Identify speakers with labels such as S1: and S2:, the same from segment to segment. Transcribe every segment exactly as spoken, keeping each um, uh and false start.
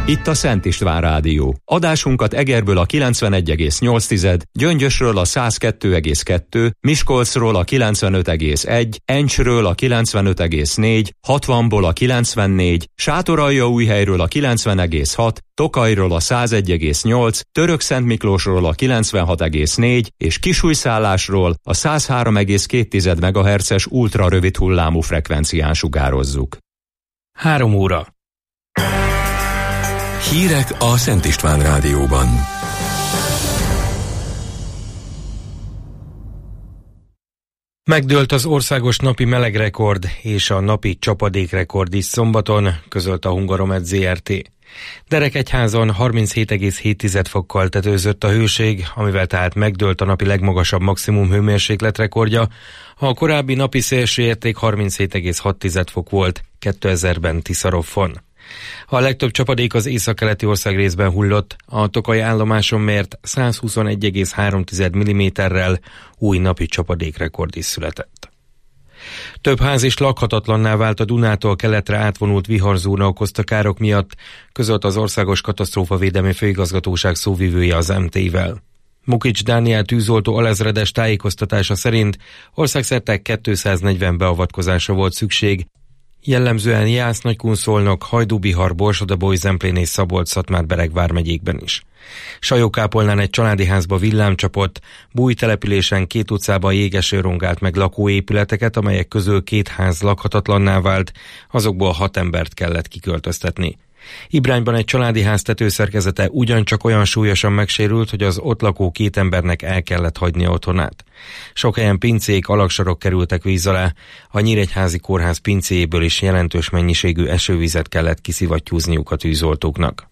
S1: Itt a Szent István Rádió. Adásunkat Egerből a kilencvenegy egész nyolc, Gyöngyösről a száz kettő egész kettő, Miskolcról a kilencvenöt egész egy, Encsről a kilencvenöt egész négy, hatvanból a kilencvennégy, Sátoraljaújhelyről a kilencven egész hat, Tokajról a száz egy egész nyolc, Törökszentmiklósról a kilencvenhat egész négy és Kisújszállásról a száz három egész két megahertzes ultrarövid hullámú frekvencián sugározzuk.
S2: Három óra.
S3: Hírek a Szent István Rádióban.
S2: Megdőlt az országos napi melegrekord és a napi csapadékrekord is szombaton, közölte a Hungaromet zé er té. Derekegyházon harminchét egész hét fokkal tetőzött a hőség, amivel tehát megdőlt a napi legmagasabb maximum hőmérséklet rekordja. A korábbi napi szélső érték harminchét egész hat fok volt kétezerben Tiszaroffon. A legtöbb csapadék az északkeleti országrészben hullott, a Tokaji állomáson mért százhuszonegy egész három milliméterrel új napi csapadékrekord is született. Több ház is lakhatatlanná vált a Dunától keletre átvonult viharzóna okozta károk miatt, közölt az Országos Katasztrófavédelmi Főigazgatóság szóvivője az em té-vel. Mukics Dániel tűzoltó alezredes tájékoztatása szerint országszerte kétszáznegyven beavatkozásra volt szükség, jellemzően Jász-Nagykunszolnok, Hajdú-Bihar, Borsod-Abaúj, Zemplén és Szabolcs-Szatmár-Bereg vármegyékben is. Sajókápolnán egy családi házba villám csapott, Búj településen két utcában jégeső rongált meg lakóépületeket, amelyek közül két ház lakhatatlanná vált, azokból hat embert kellett kiköltöztetni. Ibrányban egy családi ház tetőszerkezete ugyancsak olyan súlyosan megsérült, hogy az ott lakó két embernek el kellett hagynia otthonát. Sok helyen pincék, alagsorok kerültek víz alá, a Nyíregyházi kórház pincéjéből is jelentős mennyiségű esővizet kellett kiszivattyúzniuk a tűzoltóknak.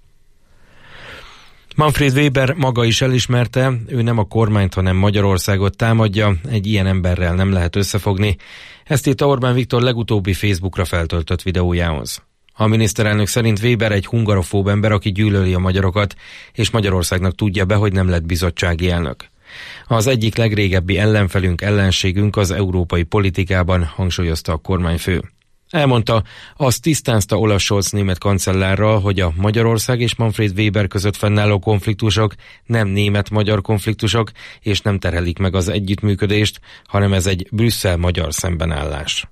S2: Manfred Weber maga is elismerte, ő nem a kormányt, hanem Magyarországot támadja, egy ilyen emberrel nem lehet összefogni. Ezt írta Orbán Viktor legutóbbi Facebookra feltöltött videójához. A miniszterelnök szerint Weber egy hungarofób ember, aki gyűlöli a magyarokat, és Magyarországnak tudja be, hogy nem lett bizottsági elnök. Az egyik legrégebbi ellenfelünk, ellenségünk az európai politikában, hangsúlyozta a kormányfő. Elmondta, azt tisztázta Olaf Scholz német kancellárral, hogy a Magyarország és Manfred Weber között fennálló konfliktusok nem német-magyar konfliktusok, és nem terhelik meg az együttműködést, hanem ez egy Brüsszel-magyar szembenállás.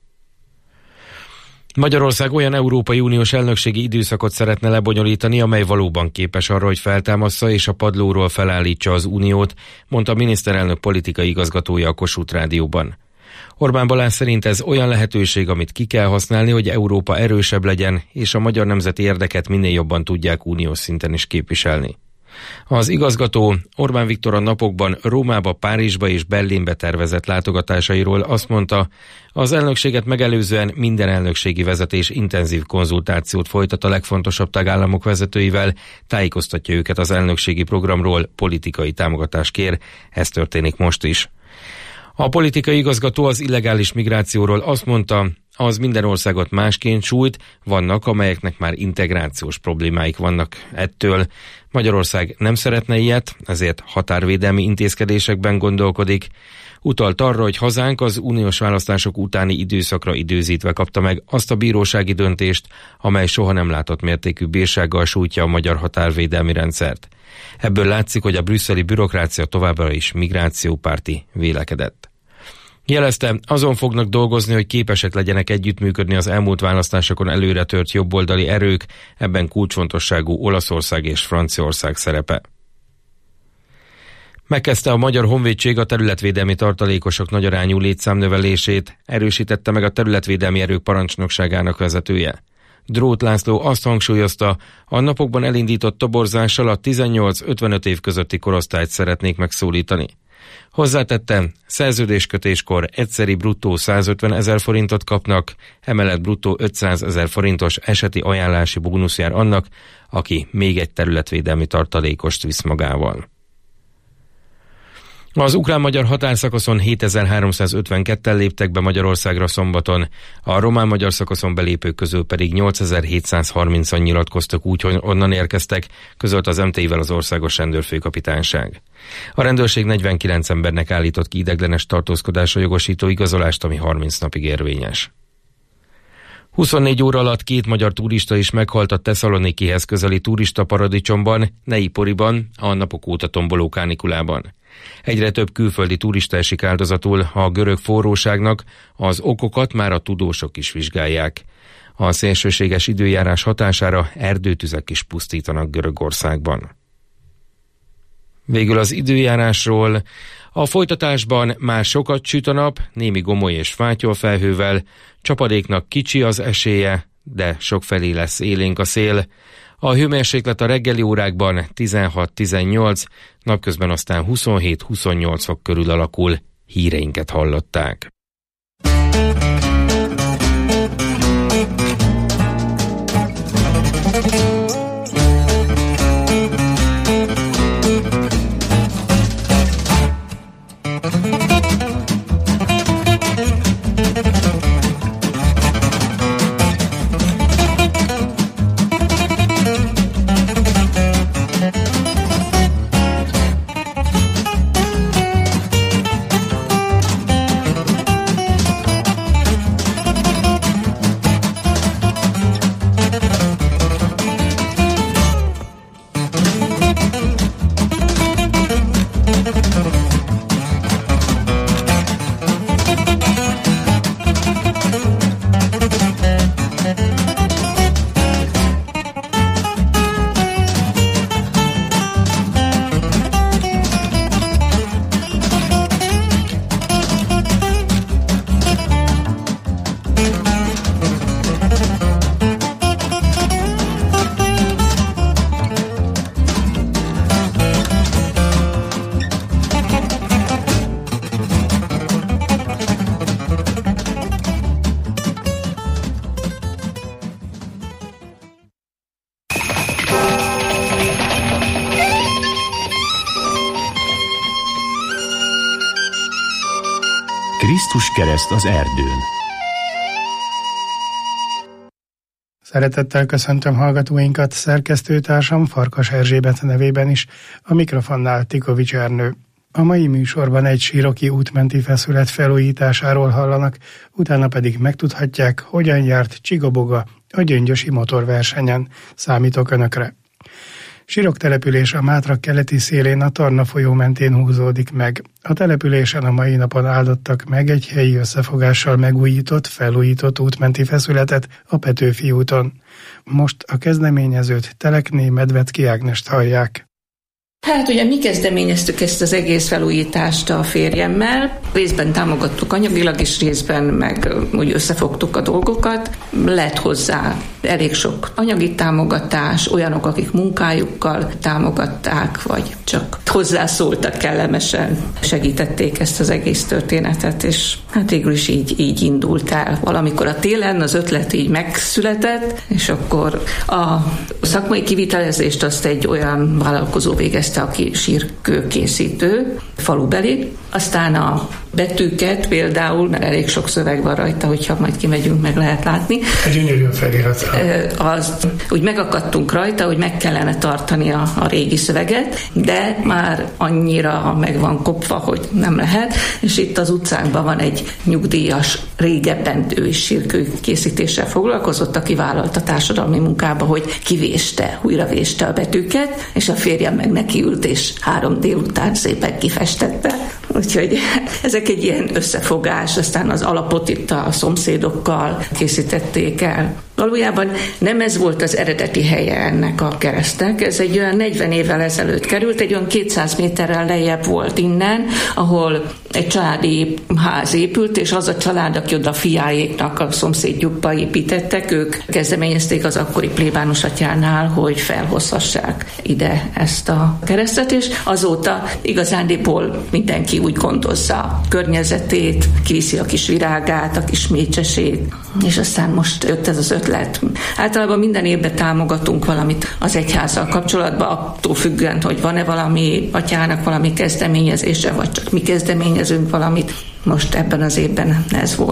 S2: Magyarország olyan Európai Uniós elnökségi időszakot szeretne lebonyolítani, amely valóban képes arra, hogy feltámassza és a padlóról felállítsa az uniót, mondta a miniszterelnök politikai igazgatója a Kossuth Rádióban. Orbán Balázs szerint ez olyan lehetőség, amit ki kell használni, hogy Európa erősebb legyen, és a magyar nemzeti érdeket minél jobban tudják uniós szinten is képviselni. Az igazgató Orbán Viktor a napokban Rómába, Párizsba és Berlinbe tervezett látogatásairól azt mondta, az elnökséget megelőzően minden elnökségi vezetés intenzív konzultációt folytat a legfontosabb tagállamok vezetőivel, tájékoztatja őket az elnökségi programról, politikai támogatást kér, ez történik most is. A politikai igazgató az illegális migrációról azt mondta, az minden országot másként sújt, vannak, amelyeknek már integrációs problémáik vannak ettől. Magyarország nem szeretne ilyet, ezért határvédelmi intézkedésekben gondolkodik. Utalt arra, hogy hazánk az uniós választások utáni időszakra időzítve kapta meg azt a bírósági döntést, amely soha nem látott mértékű bírsággal sújtja a magyar határvédelmi rendszert. Ebből látszik, hogy a brüsszeli bürokrácia továbbra is migrációpárti vélekedett. Jelezte, azon fognak dolgozni, hogy képesek legyenek együttműködni az elmúlt választásokon előre tört jobboldali erők, ebben kulcsfontosságú Olaszország és Franciaország szerepe. Megkezdte a Magyar Honvédség a területvédelmi tartalékosok nagyarányú létszámnövelését, erősítette meg a területvédelmi erők parancsnokságának vezetője. Dróth László azt hangsúlyozta, a napokban elindított toborzással a tizennyolc-ötvenöt év közötti korosztályt szeretnék megszólítani. Hozzátette, szerződéskötéskor egyszeri bruttó százötven ezer forintot kapnak, emellett bruttó ötszázezer forintos eseti ajánlási bónusz jár annak, aki még egy területvédelmi tartalékost visz magával. Az ukrán-magyar határszakaszon hétezer-háromszázötvenketten léptek be Magyarországra szombaton, a román-magyar szakaszon belépők közül pedig nyolcezer-hétszázharmincan nyilatkoztak úgy, hogy onnan érkeztek, közölt az em té-vel az Országos Rendőrfőkapitányság. A rendőrség negyvenkilenc embernek állított ki ideiglenes tartózkodásra jogosító igazolást, ami harminc napig érvényes. huszonnégy óra alatt két magyar turista is meghalt a Tesszalonikihez közeli turista paradicsomban, Neiporiban, a napok óta tomboló kánikulában. Egyre több külföldi turista esik áldozatul a görög forróságnak, az okokat már a tudósok is vizsgálják. A szélsőséges időjárás hatására erdőtüzek is pusztítanak Görögországban. Végül az időjárásról. A folytatásban már sokat süt a nap, némi gomoly és fátyolfelhővel, csapadéknak kicsi az esélye, de sokfelé lesz élénk a szél. A hőmérséklet a reggeli órákban tizenhat-tizennyolc, napközben aztán huszonhét-huszonnyolc fok körül alakul. Híreinket hallották.
S4: Krisztus kereszt az erdőn.
S5: Szeretettel köszöntöm hallgatóinkat, szerkesztőtársam Farkas Erzsébet nevében is, a mikrofonnál Tikovics Ernő. A mai műsorban egy síroki útmenti feszület felújításáról hallanak, utána pedig megtudhatják, hogyan járt Csigaboga a gyöngyösi motorversenyen. Számítok Önökre. Sirok település a Mátra keleti szélén a Tarna folyó mentén húzódik meg. A településen a mai napon áldottak meg egy helyi összefogással megújított, felújított útmenti feszületet a Petőfi úton. Most a kezdeményezőt, Telekné Medvecki Ágnest hallják.
S6: Hát ugye mi kezdeményeztük ezt az egész felújítást a férjemmel, részben támogattuk anyagilag, és részben meg úgy összefogtuk a dolgokat. Lett hozzá elég sok anyagi támogatás, olyanok, akik munkájukkal támogatták, vagy csak hozzászóltak kellemesen, segítették ezt az egész történetet, és hát végül is így, így indult el. Valamikor a télen az ötlet így megszületett, és akkor a szakmai kivitelezést azt egy olyan vállalkozó végezte, aki sírkőkészítő, falubeli. Aztán a betűket például, mert elég sok szöveg van rajta, hogyha majd kimegyünk, meg lehet látni.
S5: A gyönyörű felirat.
S6: Az, úgy megakadtunk rajta, hogy meg kellene tartani a, a régi szöveget, de már annyira meg van kopva, hogy nem lehet, és itt az utcánkban van egy nyugdíjas, régebben ő is sírkőkészítéssel foglalkozott, aki vállalt a társadalmi munkába, hogy kivéste, újra véste a betűket, és a férjem meg nekiült, és három délután szépen kifestette. Úgyhogy ezek egy ilyen összefogás, aztán az alapot itt a szomszédokkal készítették el. Valójában nem ez volt az eredeti helye ennek a keresztnek, ez egy olyan negyven évvel ezelőtt került, egy olyan kétszáz méterrel lejjebb volt innen, ahol egy családi ház épült, és az a család, aki oda a fiáéknak a szomszédjukba építettek, ők kezdeményezték az akkori plébános atyánál, hogy felhozhassák ide ezt a keresztet, és azóta igazándiból mindenki úgy gondozza a környezetét, kiviszi a kis virágát, a kis mécsesét, és aztán most jött ez az ötlet. Általában minden évben támogatunk valamit az egyházzal kapcsolatban, attól függően, hogy van-e valami atyának valami kezdeményezése, vagy csak mi kezdeményezünk valamit. Most ebben az évben ez volt.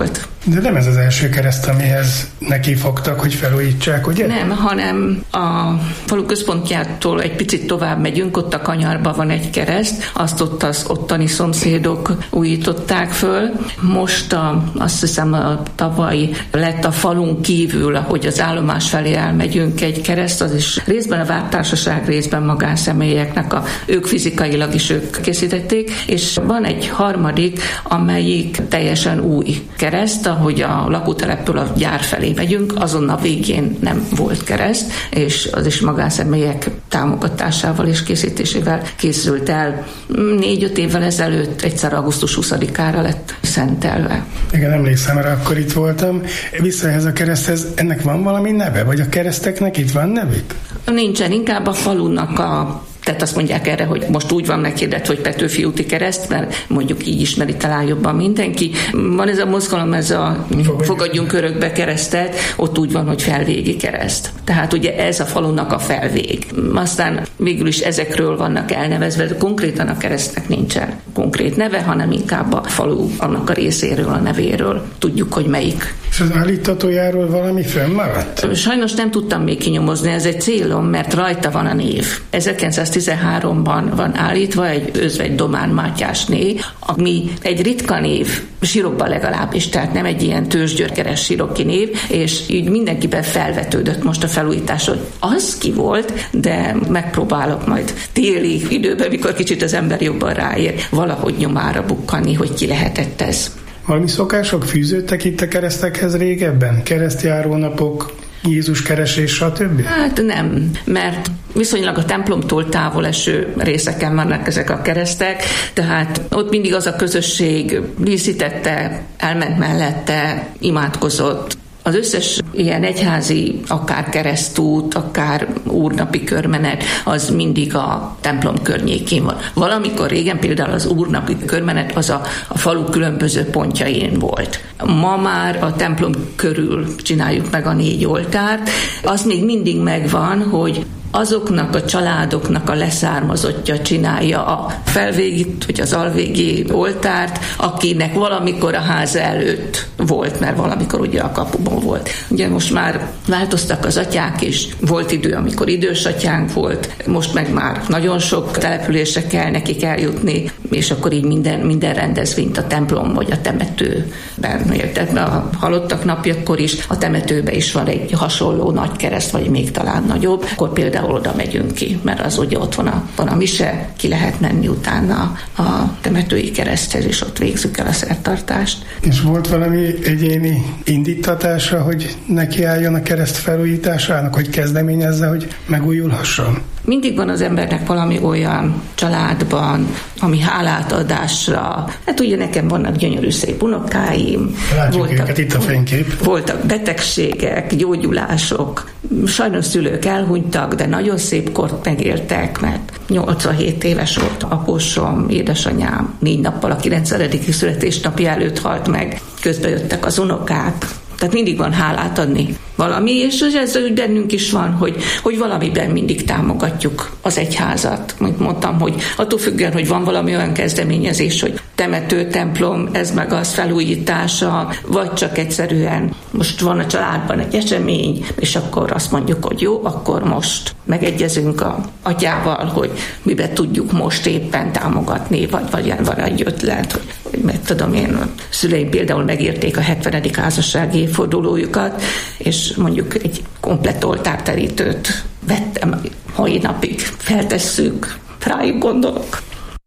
S5: De nem ez az első kereszt, amihez neki fogtak, hogy felújítsák, ugye?
S6: Nem, hanem a falu központjától egy picit tovább megyünk, ott a kanyarban van egy kereszt, azt ott az ottani szomszédok újították föl. Most a, azt hiszem a tavaly lett a falun kívül, ahogy az állomás felé elmegyünk, egy kereszt, az is részben a vártársaság, részben magánszemélyeknek, a, ők fizikailag is ők készítették, és van egy harmadik, amelyik teljesen új kereszt, ahogy a lakóteleptől a gyár felé megyünk, azon a végén nem volt kereszt, és az is magánszemélyek támogatásával és készítésével készült el. Négy-öt évvel ezelőtt egyszer augusztus huszadikára lett szentelve.
S5: Igen, emlékszem, mert akkor itt voltam. Vissza ehhez a kereszthez, ennek van valami neve? Vagy a kereszteknek itt van nevük?
S6: Nincsen, inkább a falunak a tehát azt mondják erre, hogy most úgy van meghirdetve, hogy Petőfi úti kereszt, mert mondjuk így ismeri talán jobban mindenki. Van ez a mozgalom, ez a fogadjunk örökbe keresztet, ott úgy van, hogy felvégi kereszt. Tehát ugye ez a falunak a felvég. Aztán végül is ezekről vannak elnevezve, de konkrétan a keresztnek nincsen konkrét neve, hanem inkább a falu annak a részéről, a nevéről. Tudjuk, hogy melyik.
S5: És az állítatójáról valami fönnmaradt?
S6: Sajnos nem tudtam még kinyomozni, ez egy célom, mert rajta van a név. ezerkilencszáztizenháromban van állítva egy Özvegy Domán Mátyás név, ami egy ritka név, sírokban legalábbis, tehát nem egy ilyen tőzsgyörkeres síroki név, és így mindenkiben felvetődött most a felújítás, hogy az ki volt, de megpróbálok majd téli időben, mikor kicsit az ember jobban ráér, valahogy nyomára bukkani, hogy ki lehetett ez.
S5: Valami szokások fűződtek itt a keresztekhez régebben? Keresztjárónapok, Jézus keresés, stb.?
S6: Hát nem, mert viszonylag a templomtól távol eső részeken vannak ezek a keresztek, tehát ott mindig az a közösség díszítette, elment mellette, imádkozott. Az összes ilyen egyházi, akár keresztút, akár úrnapi körmenet, az mindig a templom környékén van. Valamikor régen például az úrnapi körmenet az a, a falu különböző pontjain volt. Ma már a templom körül csináljuk meg a négy oltárt. Az még mindig megvan, hogy azoknak a családoknak a leszármazottja csinálja a felvégi, vagy az alvégi oltárt, akinek valamikor a háza előtt volt, mert valamikor ugye a kapuban volt. Ugye most már változtak az atyák, és volt idő, amikor idős atyánk volt, most meg már nagyon sok településre kell nekik eljutni, és akkor így minden, minden rendezvényt a templom vagy a temetőben érted. A halottak napjakor is a temetőben is van egy hasonló nagy kereszt, vagy még talán nagyobb, akkor például oda megyünk ki, mert az ugye ott van a, van a mise, ki lehet menni utána a temetői kereszthez, és ott végzük el a szertartást.
S5: És volt valami egyéni indítatása, hogy nekiálljon a kereszt felújításának, hogy kezdeményezze, hogy megújulhasson?
S6: Mindig van az embernek valami olyan családban, ami hálátadásra. Hát ugye nekem vannak gyönyörű szép unokáim.
S5: Látjuk voltak, őket, itt a fénykép.
S6: Voltak betegségek, gyógyulások. Sajnos szülők elhunytak, de nagyon szép kort megéltek, mert nyolcvanhét éves volt apósom, édesanyám, négy nappal a kilencvenedik születésnapja előtt halt meg. Közben jöttek az unokák. Tehát mindig van hálát adni valami, és ez úgy bennünk is van, hogy, hogy valamiben mindig támogatjuk az egyházat. Mint mondtam, hogy attól függően, hogy van valami olyan kezdeményezés, hogy temető, templom, ez meg az felújítása, vagy csak egyszerűen most van a családban egy esemény, és akkor azt mondjuk, hogy jó, akkor most megegyezünk a atyával, hogy miben tudjuk most éppen támogatni, vagy, vagy van egy ötlet, hogy, hogy meg tudom én, a szüleim például megérték a hetvenedik házassági évfordulójukat, és mondjuk egy komplett oltárterítőt vettem, mai napig feltesszük, rájuk gondolok.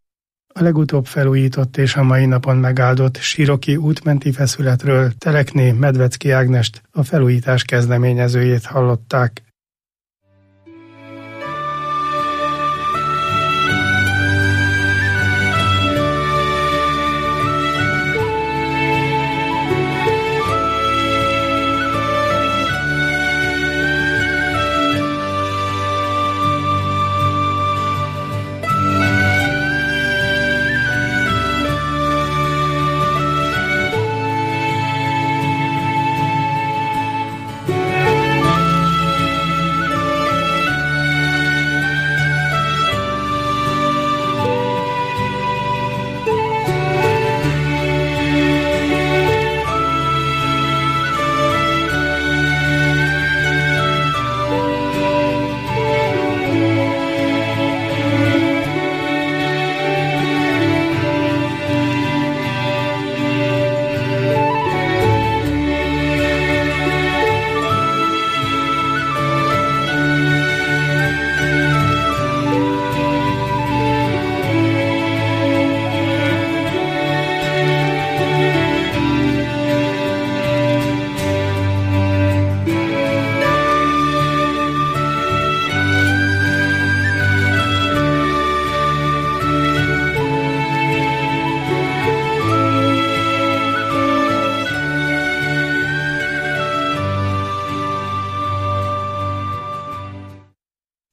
S5: A legutóbb felújított és a mai napon megáldott síroki útmenti feszületről Telekné Medvecki Ágnest, a felújítás kezdeményezőjét hallották.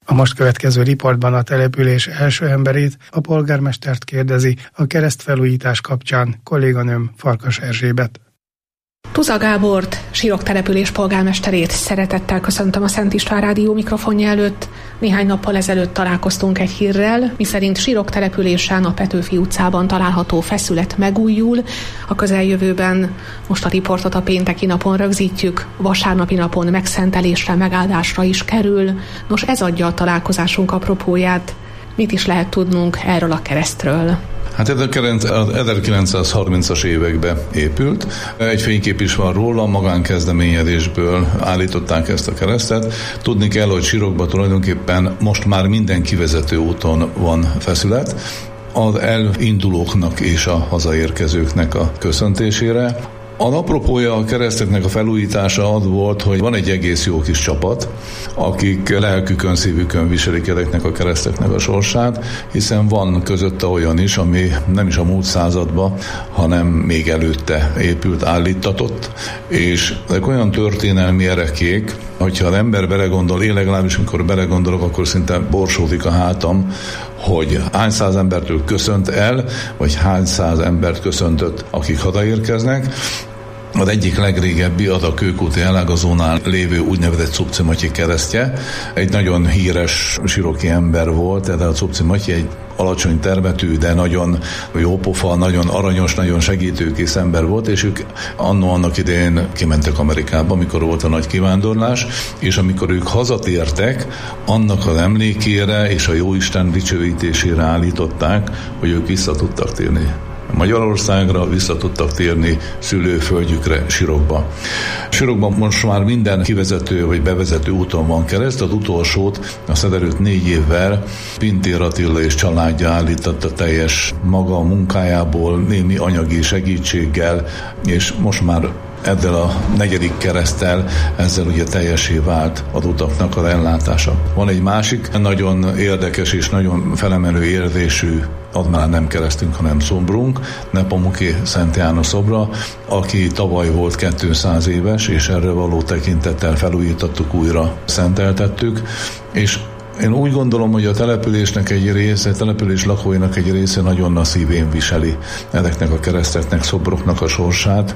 S5: A most következő riportban a település első emberét, a polgármestert kérdezi a keresztfelújítás kapcsán kolléganőm Farkas Erzsébet.
S4: Tuza Gábort, Sirok település polgármesterét szeretettel köszöntöm a Szent István Rádió mikrofonja előtt. Néhány nappal ezelőtt találkoztunk egy hírrel, miszerint Sirok településen a Petőfi utcában található feszület megújul. A közeljövőben most a riportot a pénteki napon rögzítjük, vasárnapi napon megszentelésre, megáldásra is kerül. Nos, ez adja a találkozásunk apropóját. Mit is lehet tudnunk erről a keresztről?
S7: Hát ez a kereszt az ezerkilencszázharmincas években épült. Egy fénykép is van róla, magánkezdeményezésből állították ezt a keresztet. Tudni kell, hogy Sirokban tulajdonképpen most már minden kivezető úton van feszület, az elindulóknak és a hazaérkezőknek a köszöntésére. A apropója a kereszteknek a felújítása az volt, hogy van egy egész jó kis csapat, akik lelkükön, szívükön viselik ezeknek a kereszteknek a sorsát, hiszen van közötte olyan is, ami nem is a múlt században, hanem még előtte épült, állítatott, és ezek olyan történelmi erekék, hogyha az ember belegondol, én legalábbis mikor belegondolok, akkor szinte borsódik a hátam, hogy hány száz embertől köszönt el, vagy hány száz embert köszöntött, akik hazaérkeznek. Az egyik legrégebbi az a Kőkúti elágazónál lévő úgynevezett Cupci Matyi keresztje. Egy nagyon híres siroki ember volt, de a Cupci Matyi egy alacsony termetű, de nagyon jópofa, nagyon aranyos, nagyon segítőkész ember volt, és ők annó annak idején kimentek Amerikába, amikor volt a nagy kivándorlás, és amikor ők hazatértek, annak az emlékére és a Jóisten dicsőítésére állították, hogy ők vissza tudtak térni Magyarországra, vissza tudtak térni szülőföldjükre, Sirokba. Sirokban most már minden kivezető vagy bevezető úton van kereszt, az utolsót a előtt négy évvel Pintér Attila és családja állította teljes maga a munkájából, némi anyagi segítséggel, és most már ezzel a negyedik kereszttel, ezzel ugye teljessé vált az utaknak az ellátása. Van egy másik nagyon érdekes és nagyon felemelő érzésű, az már nem keresztünk, hanem szombrunk, Nepomuki Szent János szobra, aki tavaly volt kétszáz éves, és erre való tekintettel felújítottuk, újra szenteltettük, és én úgy gondolom, hogy a településnek egy része, a település lakóinak egy része nagyon a szívén viseli ezeknek a kereszteknek, szobroknak a sorsát,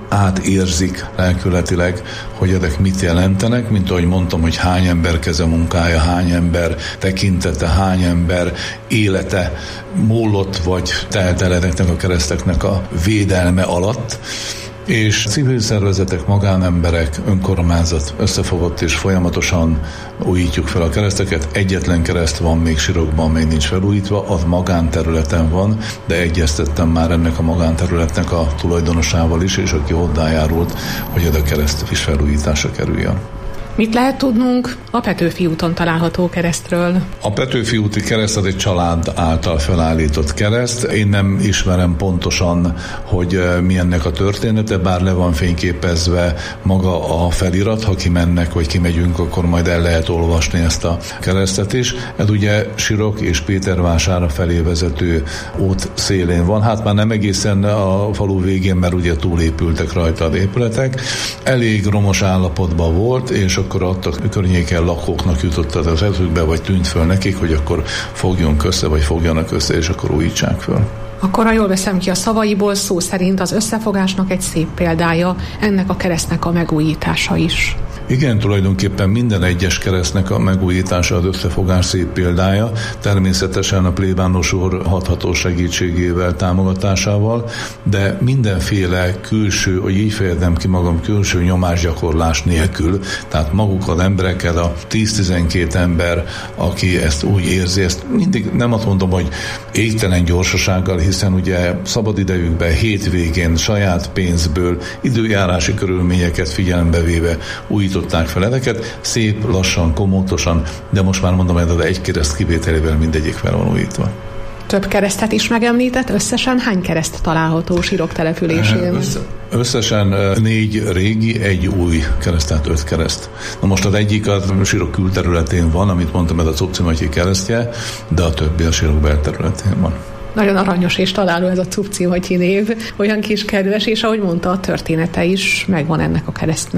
S7: átérzik lelkületileg, hogy ezek mit jelentenek, mint ahogy mondtam, hogy hány ember keze munkája, hány ember tekintete, hány ember élete múlott, vagy telt el ezeknek a kereszteknek a védelme alatt, és civil szervezetek, magánemberek, önkormányzat összefogott, és folyamatosan újítjuk fel a kereszteket. Egyetlen kereszt van még Sirokban, még nincs felújítva, az magánterületen van, de egyeztettem már ennek a magánterületnek a tulajdonosával is, és aki hozzájárult, hogy ez a kereszt is felújításra kerüljön.
S4: Mit lehet tudnunk a Petőfi úton található keresztről?
S7: A Petőfi úti kereszt az egy család által felállított kereszt. Én nem ismerem pontosan, hogy mi ennek a története, bár le van fényképezve maga a felirat. Ha kimennek, vagy kimegyünk, akkor majd el lehet olvasni ezt a keresztet is. Ez ugye Sirok és Pétervására felé vezető út szélén van. Hát már nem egészen a falu végén, mert ugye túlépültek rajta az épületek. Elég romos állapotban volt, és akkor ott a környéken lakóknak jutott az eszükbe, vagy tűnt föl nekik, hogy akkor fogjon össze, vagy fogjanak össze, és akkor újítsák föl.
S4: Akkor, ha jól veszem ki a szavaiból, szó szerint az összefogásnak egy szép példája, ennek a keresztnek a megújítása is.
S7: Igen, tulajdonképpen minden egyes keresztnek a megújítása az összefogás szép példája, természetesen a plébános úr hatható segítségével, támogatásával, de mindenféle külső, hogy így fejezem ki magam, külső nyomásgyakorlás nélkül, tehát maguk az emberek, ez a tíz-tizenkét ember, aki ezt úgy érzi, ezt mindig nem azt mondom, hogy égtelen gyorsasággal, hiszen ugye szabadidejükben, hétvégén, saját pénzből, időjárási körülményeket figyelembe véve újították fel ezeket, szép, lassan, komótosan, de most már mondom, hogy az egy kereszt kivételével mindegyik fel van újítva.
S4: Több keresztet is megemlített, összesen hány kereszt található Sirok településén?
S7: Össze, összesen négy régi, egy új kereszt, tehát öt kereszt. Na most az egyik az Sirok külterületén van, amit mondtam, ez a Cupci Matyi keresztje, de a többi a Sirok belterületén van.
S4: Nagyon aranyos és találó ez a Cupci Matyi név, olyan kis kedves, és ahogy mondta, a története is megvan ennek a keresztnek.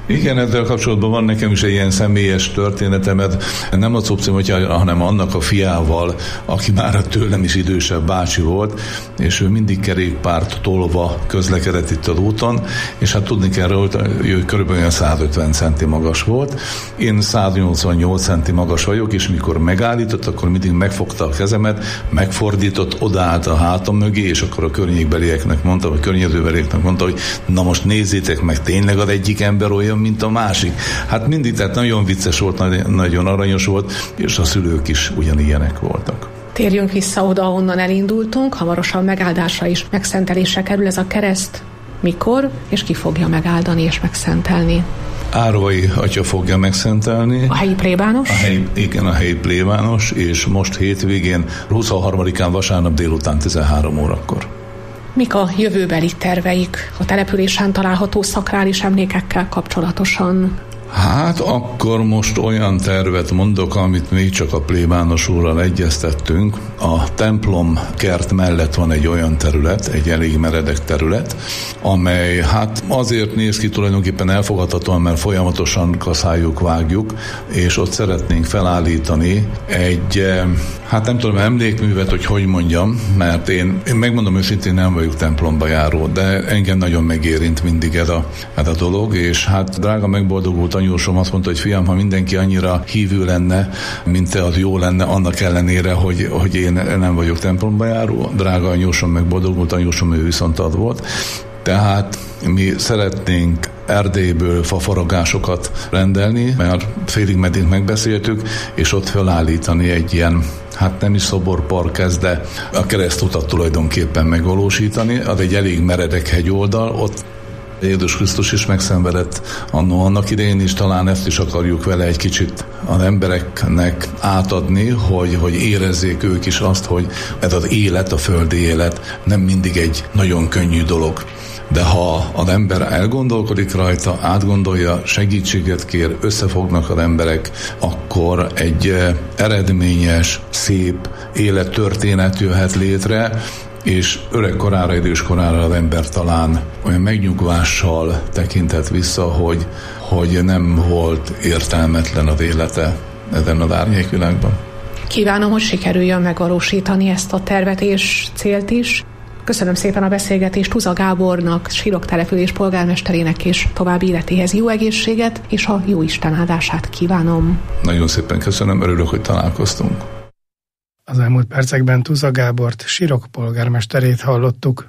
S7: Igen, ezzel kapcsolatban van nekem is egy ilyen személyes történetemet, nem a Cupcim, hanem annak a fiával, aki már tőlem is idősebb bácsi volt, és ő mindig kerékpárt tolva közlekedett itt az úton, és hát tudni kell, hogy ő körülbelül százötven centi magas volt. Én száznyolcvannyolc centi magas vagyok, és mikor megállított, akkor mindig megfogta a kezemet, megfordított, odaállt a hátam mögé, és akkor a környékbelieknek mondta, vagy környezőbelieknek mondta, hogy na most nézzétek meg, tényleg az egyik ember olyan, mint a másik. Hát mindig, tehát nagyon vicces volt, nagyon aranyos volt, és a szülők is ugyanilyenek voltak.
S4: Térjünk vissza oda, ahonnan elindultunk, hamarosan megáldásra és megszentelésre kerül ez a kereszt. Mikor, és ki fogja megáldani és megszentelni?
S7: Árvai atya fogja megszentelni.
S4: A helyi plébános?
S7: A helyi, igen, a helyi plébános, és most hétvégén, huszonharmadikán vasárnap délután tizenhárom órakor.
S4: Mik a jövőbeli terveik a településen található szakrális emlékekkel kapcsolatosan?
S7: Hát akkor most olyan tervet mondok, amit még csak a plébános úrral egyeztettünk. A templom kert mellett van egy olyan terület, egy elég meredek terület, amely hát azért néz ki tulajdonképpen elfogadhatóan, mert folyamatosan kaszáljuk, vágjuk, és ott szeretnénk felállítani egy, hát nem tudom, emlékművet, hogy hogy mondjam, mert én, én megmondom őszintén, nem vagyok templomba járó, de engem nagyon megérint mindig ez a, ez a dolog, és hát drága megboldogult anyósom azt mondta, hogy fiam, ha mindenki annyira hívő lenne, mint te, az jó lenne, annak ellenére, hogy, hogy én nem vagyok templomba járó. Drága anyósom megboldogult anyósom, ő viszont az volt. Tehát mi szeretnénk Erdélyből fafaragásokat rendelni, mert félig meddig megbeszéltük, és ott felállítani egy ilyen, hát nem is szoborpark, de a keresztutat tulajdonképpen megvalósítani. Az egy elég meredek hegyoldal, ott Jézus Krisztus is megszenvedett annó annak idején is, talán ezt is akarjuk vele egy kicsit az embereknek átadni, hogy, hogy érezzék ők is azt, hogy ez az élet, a földi élet nem mindig egy nagyon könnyű dolog. De ha az ember elgondolkodik rajta, átgondolja, segítséget kér, összefognak az emberek, akkor egy eredményes, szép élettörténet jöhet létre, és öreg korára, idős korára az ember talán olyan megnyugvással tekintett vissza, hogy, hogy nem volt értelmetlen az élete ezen az árnyékvilágban.
S4: Kívánom, hogy sikerüljön megvalósítani ezt a tervet és célt is. Köszönöm szépen a beszélgetést Tuza Gábornak, Sirok település polgármesterének, és további életéhez jó egészséget, és a jó Isten áldását kívánom.
S7: Nagyon szépen köszönöm, örülök, hogy találkoztunk.
S5: Az elmúlt percekben Tuza Gábort, Sirok polgármesterét hallottuk.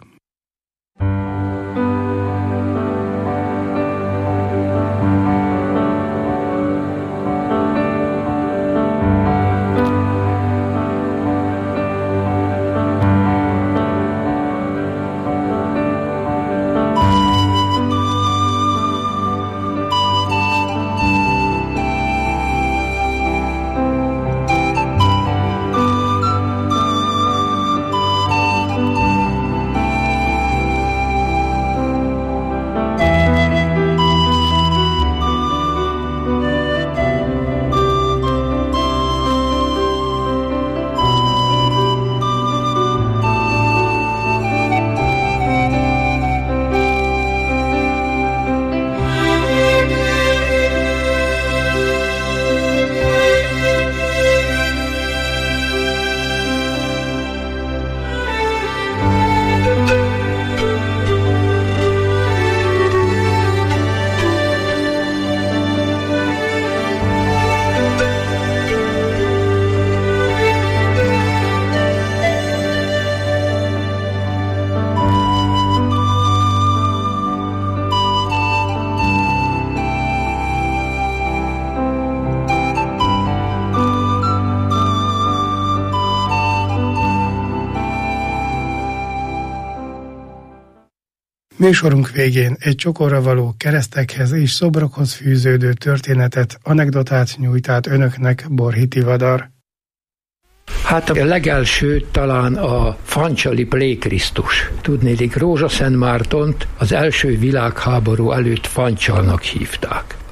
S5: Műsorunk végén egy csokorra való keresztekhez és szobrokhoz fűződő történetet, anekdotát nyújt át önöknek Borhiti Vadar.
S8: Hát a legelső talán a Fancsali Plékrisztus. Tudnélik, Rózsaszentmártont az első világháború előtt Fancsalnak hívták.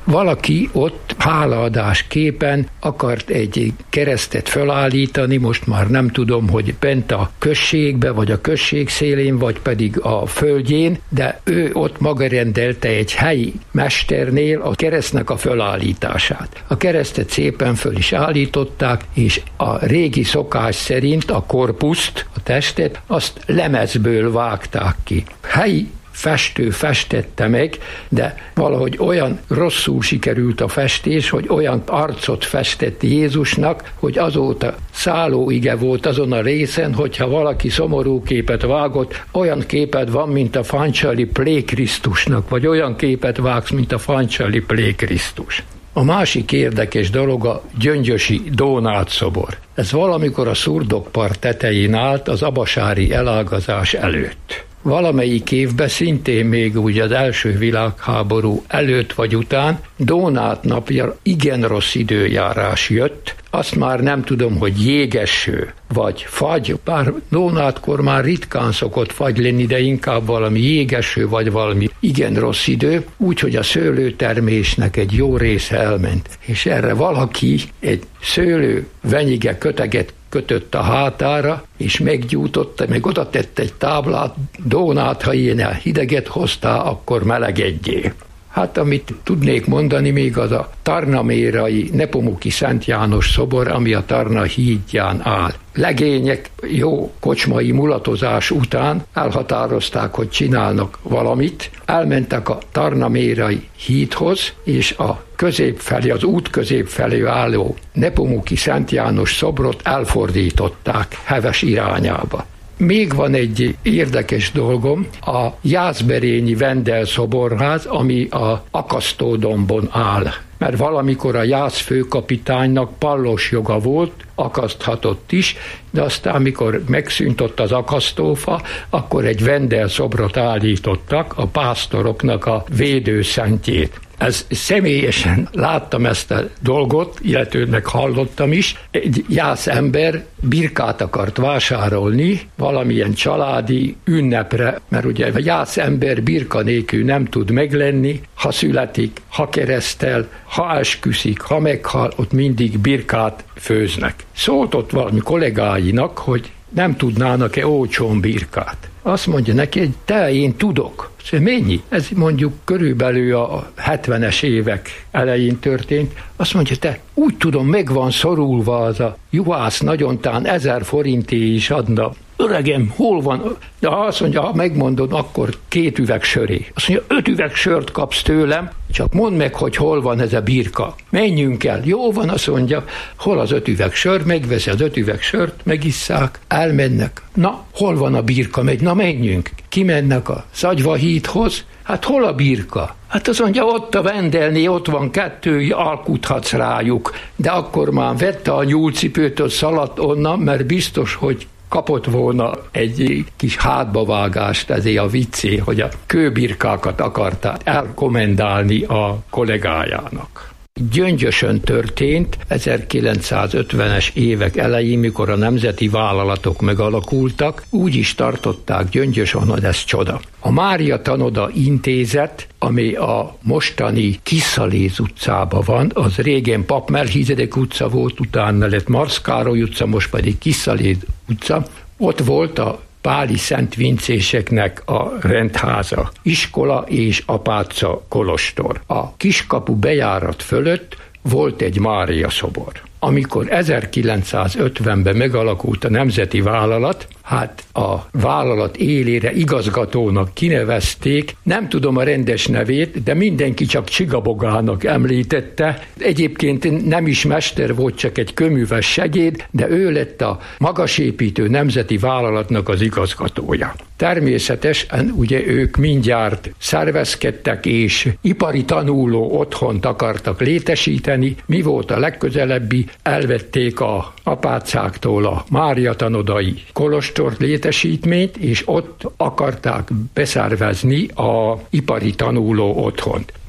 S8: valaki ott hálaadásképpen akart egy keresztet felállítani, most már nem tudom, hogy bent a községbe, vagy a község szélén, vagy pedig a földjén, de ő ott maga rendelte egy helyi mesternél a keresztnek a felállítását. A keresztet szépen föl is állították, és a régi szokás szerint a korpuszt, a testet, azt lemezből vágták ki. Helyi festő festette meg, de valahogy olyan rosszul sikerült a festés, hogy olyan arcot festett Jézusnak, hogy azóta szállóige volt azon a részen, hogyha valaki szomorú képet vágott, olyan képet van, mint a Fancsali Plé Krisztusnak, vagy olyan képet vágsz, mint a Fancsali Plé Krisztus. A másik érdekes dolog a gyöngyösi Dónát szobor. Ez valamikor a Szurdokpart tetején állt az abasári elágazás előtt. Valamelyik évben, szintén még úgy az első világháború előtt vagy után, Dónát napja igen rossz időjárás jött, azt már nem tudom, hogy jégeső vagy fagy, bár Dónátkor már ritkán szokott fagy lenni, de inkább valami jégeső vagy valami igen rossz idő, úgyhogy a szőlőtermésnek egy jó része elment. És erre valaki egy szőlő venyige köteget kötött a hátára, és meggyújtotta, meg oda tett egy táblát, Dónát, ha ilyen hideget hoztál, akkor melegedjél. Hát amit tudnék mondani még, az a tarnamérai Nepomuki Szent János szobor, ami a Tarna hídján áll. Legények jó kocsmai mulatozás után elhatározták, hogy csinálnak valamit, elmentek a tarnamérai hídhoz, és a közép felé, az út közép felé álló Nepomuki Szent János szobrot elfordították Heves irányába. Még van egy érdekes dolgom, a Jászberényi Vendel szoborház, ami a Akasztódombon áll. Mert valamikor a Jász főkapitánynak pallos joga volt, akaszthatott is, de aztán, amikor megszűnt ott az akasztófa, akkor egy Vendel szobrot állítottak, a pásztoroknak a védőszentjét. Ez személyesen láttam ezt a dolgot, illetve meg hallottam is. Egy jász ember birkát akart vásárolni valamilyen családi ünnepre, mert ugye a jász ember birka nélkül nem tud meglenni, ha születik, ha keresztel, ha esküszik, ha meghal, ott mindig birkát főznek. Szólt ott valami kollégáinak, hogy nem tudnának-e olcsón birkát. Azt mondja neki, hogy te, én tudok. Szóval mennyi? Ez mondjuk körülbelül a hetvenes évek elején történt. Azt mondja, te, úgy tudom, meg van szorulva az a juhász nagyontán ezer forinté is adna. Öregem, hol van? De ha azt mondja, ha megmondod, akkor két üveg söré. Azt mondja, öt üveg sört kapsz tőlem, csak mondd meg, hogy hol van ez a birka. Menjünk el. Jó van, azt mondja, hol az öt üveg sör, megveszi az öt üveg sört, megisszák, elmennek. Na, hol van a birka? Megy, na menjünk. Kimennek a Szagyvahídhoz, hát hol a birka? Hát azt mondja, ott a Vendelné, ott van kettő, alkuthatsz rájuk. De akkor már vette a nyúlcipőt, szaladt onnan, mert biztos, hogy kapott volna egy kis hátbavágást, ezért a viccé, hogy a kőbirkákat akarták elkomendálni a kollégájának. Gyöngyösön történt ezerkilencszázötvenes évek elején, mikor a nemzeti vállalatok megalakultak, úgy is tartották Gyöngyösön, hogy ez csoda. A Mária Tanoda Intézet, ami a mostani Kisszaléz utcában van, az régen Pap Melchizedek utca volt, utána lett Marsz Károly utca, most pedig Kisszaléz utca. Ott volt a páli szentvincéseknek a rendháza, iskola és apáca kolostor. A Kiskapu bejárat fölött volt egy Mária szobor. Amikor ezerkilencszázötvenben megalakult a nemzeti vállalat, hát a vállalat élére igazgatónak kinevezték, nem tudom a rendes nevét, de mindenki csak Csigabogának említette. Egyébként nem is mester volt, csak egy köműves segéd, de ő lett a magasépítő nemzeti vállalatnak az igazgatója. Természetesen ugye ők mindjárt szervezkedtek, és ipari tanuló otthont akartak létesíteni. Mi volt a legközelebbi? Elvették a apácáktól a Mária Tanodai kolostor létesítményt, és ott akarták beszervezni a ipari tanuló otthont.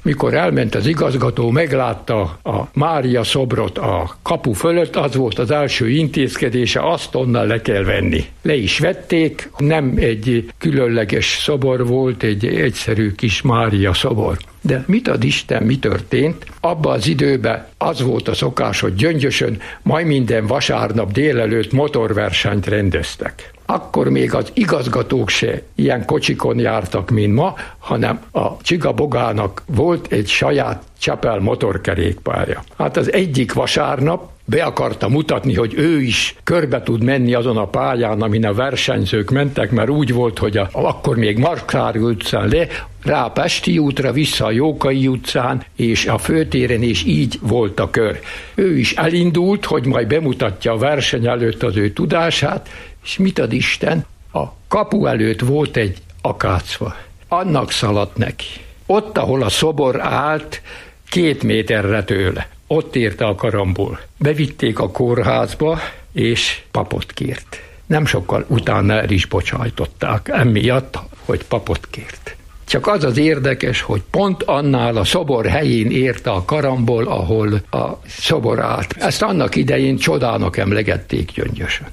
S8: Mikor elment az igazgató, meglátta a Mária szobrot a kapu fölött, az volt az első intézkedése, azt onnan le kell venni. Le is vették, nem egy különleges szobor volt, egy egyszerű kis Mária szobor. De mit ad Isten, mi történt? Abban az időben az volt a szokás, hogy Gyöngyösön majd minden vasárnap délelőtt motorversenyt rendeztek. Akkor még az igazgatók se ilyen kocsikon jártak, mint ma, hanem a Csigabogának volt egy saját Csepel motorkerékpárja. Hát az egyik vasárnap be akarta mutatni, hogy ő is körbe tud menni azon a pályán, amin a versenyzők mentek, mert úgy volt, hogy a, akkor még Marktári utcán le, rá a Pesti útra, vissza a Jókai utcán, és a főtéren, és így volt a kör. Ő is elindult, hogy majd bemutatja a verseny előtt az ő tudását, és mit ad Isten? A kapu előtt volt egy akácfa. Annak szaladt neki. Ott, ahol a szobor állt, két méterre tőle. Ott érte a karambol. Bevitték a kórházba, és papot kért. Nem sokkal utána el is bocsájtották, emiatt, hogy papot kért. Csak az az érdekes, hogy pont annál a szobor helyén érte a karambol, ahol a szobor állt. Ezt annak idején csodának emlegették Gyöngyösön.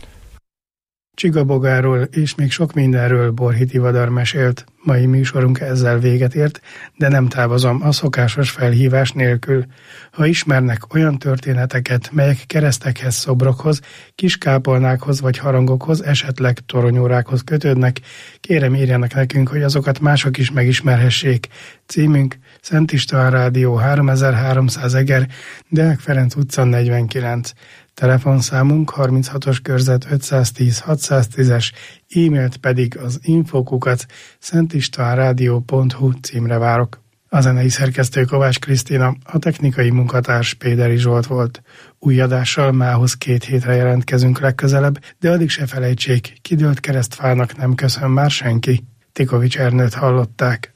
S5: Csigabogáról és még sok mindenről Borhi Tivadar mesélt. Mai műsorunk ezzel véget ért, de nem távozom a szokásos felhívás nélkül. Ha ismernek olyan történeteket, melyek keresztekhez, szobrokhoz, kiskápolnákhoz vagy harangokhoz, esetleg toronyórákhoz kötődnek, kérem írjanak nekünk, hogy azokat mások is megismerhessék. Címünk Szent István Rádió háromezer-háromszáz Eger, Deák Ferenc utca negyvenkilenc. Telefonszámunk harminchatos körzet ötszáztíz hatszáztízes, e-mailt pedig az infokukat szentistvánrádió pont hu címre várok. A zenei szerkesztő Kovács Krisztina, a technikai munkatárs Péderi Zsolt volt. Új adással mához két hétre jelentkezünk legközelebb, de addig se felejtsék, kidőlt keresztfának nem köszön már senki. Tikovics Ernőt hallották.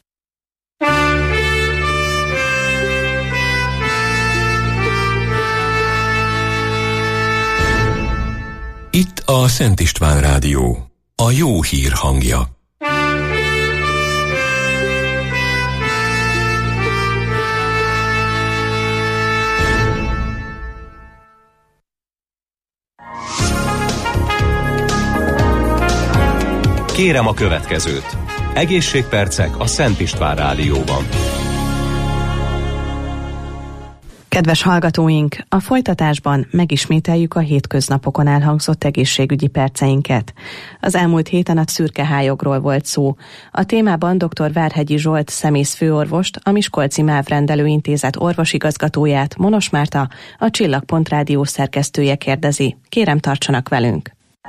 S3: Itt a Szent István Rádió, a jó hír hangja.
S1: Kérem a következőt. Egészségpercek a Szent István Rádióban.
S9: Kedves hallgatóink, a folytatásban megismételjük a hétköznapokon elhangzott egészségügyi perceinket. Az elmúlt héten a szürkehályogról volt szó. A témában dr. Várhegyi Zsolt szemész főorvost, a Miskolci MÁV rendelőintézet orvosigazgatóját, Monos Márta, a Csillagpont Rádió szerkesztője kérdezi. Kérem, tartsanak velünk!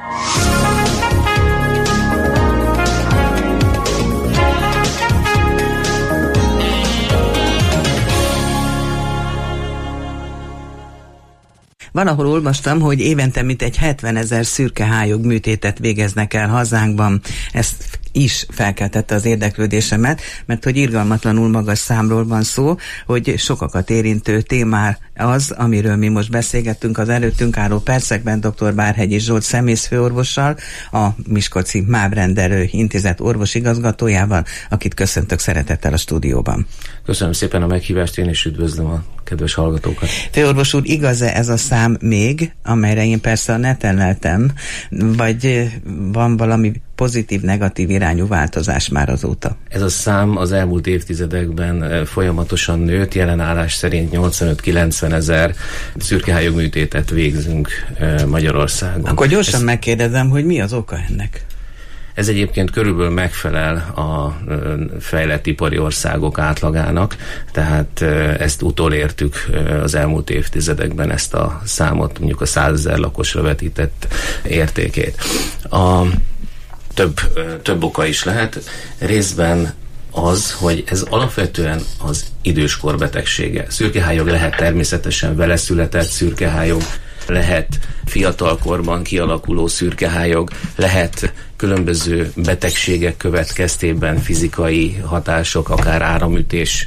S10: Valahol olvastam, hogy évente mintegy hetvenezer szürkehályog műtétet végeznek el hazánkban. Ezt is felkeltette az érdeklődésemet, mert hogy irgalmatlanul magas számról van szó, hogy sokakat érintő témár az, amiről mi most beszélgettünk az előttünk álló percekben dr. Várhegyi Zsolt szemészfőorvossal, a Miskolci MÁV rendelő intézet orvosigazgatójával, akit köszöntök szeretettel a stúdióban.
S11: Köszönöm szépen a meghívást, én is üdvözlöm a kedves hallgatókat.
S10: Főorvos úr, igaz-e ez a szám még, amelyre én persze a neten leltem, vagy van valami pozitív, negatív irányú változás már azóta?
S11: Ez a szám az elmúlt évtizedekben folyamatosan nőtt, jelen állás szerint nyolcvanöt-kilencven ezer szürkehályog műtétet végzünk Magyarországon.
S10: Akkor gyorsan
S11: ez...
S10: megkérdezem, hogy mi az oka ennek?
S11: Ez egyébként körülbelül megfelel a fejlett ipari országok átlagának, tehát ezt utolértük az elmúlt évtizedekben, ezt a számot, mondjuk a százezer lakosra vetített értékét. A több, több oka is lehet. Részben az, hogy ez alapvetően az időskor betegsége. Szürkehályog lehet természetesen veleszületett szürkehályog, lehet fiatalkorban kialakuló szürkehályog, lehet különböző betegségek következtében fizikai hatások, akár áramütés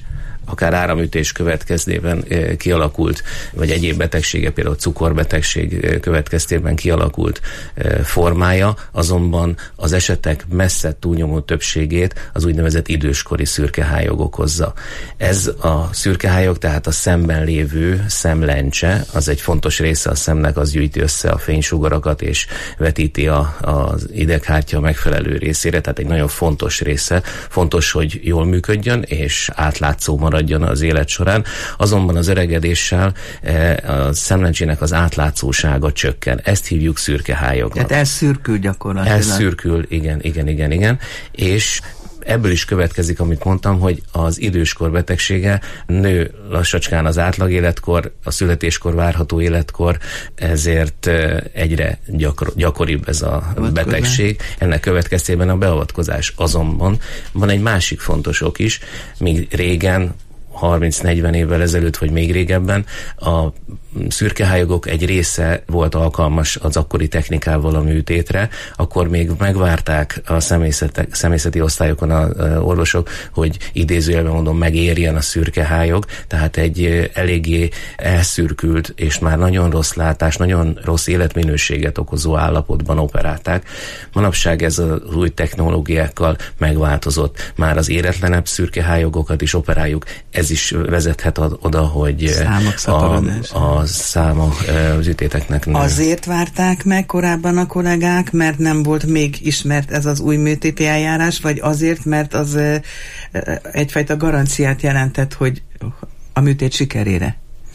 S11: akár áramütés következtében kialakult, vagy egyéb betegsége, például cukorbetegség következtében kialakult formája, azonban az esetek messze túlnyomó többségét az úgynevezett időskori szürkehályog okozza. Ez a szürkehályog, tehát a szemben lévő szemlencse, az egy fontos része a szemnek, az gyűjti össze a fénysugarakat és vetíti a, az ideghártya megfelelő részére, tehát egy nagyon fontos része. Fontos, hogy jól működjön és átlátszó maradjon az élet során. Azonban az öregedéssel a szemlencsének az átlátszósága csökken. Ezt hívjuk szürkehályognak.
S10: Tehát elszürkül gyakorlatilag.
S11: Elszürkül, igen, igen, igen, igen. És ebből is következik, amit mondtam, hogy az időskor betegsége nő lassacskán az átlag életkor, a születéskor várható életkor, ezért egyre gyakor, gyakoribb ez a betegség. Ennek következtében a beavatkozás. Azonban van egy másik fontos ok is, míg régen, harminc-negyven évvel ezelőtt, vagy még régebben, a szürkehályogok egy része volt alkalmas az akkori technikával a műtétre, akkor még megvárták a személyzeti osztályokon a orvosok, hogy idézőjelben mondom, megérjen a szürkehályog, tehát egy eléggé elszürkült és már nagyon rossz látás, nagyon rossz életminőséget okozó állapotban operálták. Manapság ez az új technológiákkal megváltozott. Már az éretlenebb szürkehályogokat is operáljuk. Ez is vezethet oda, hogy a, a száma az ütéteknek nő.
S10: Azért várták meg korábban a kollégák, mert nem volt még ismert ez az új műtéti eljárás, vagy azért, mert az egyfajta garanciát jelentett, hogy a műtét sikerére?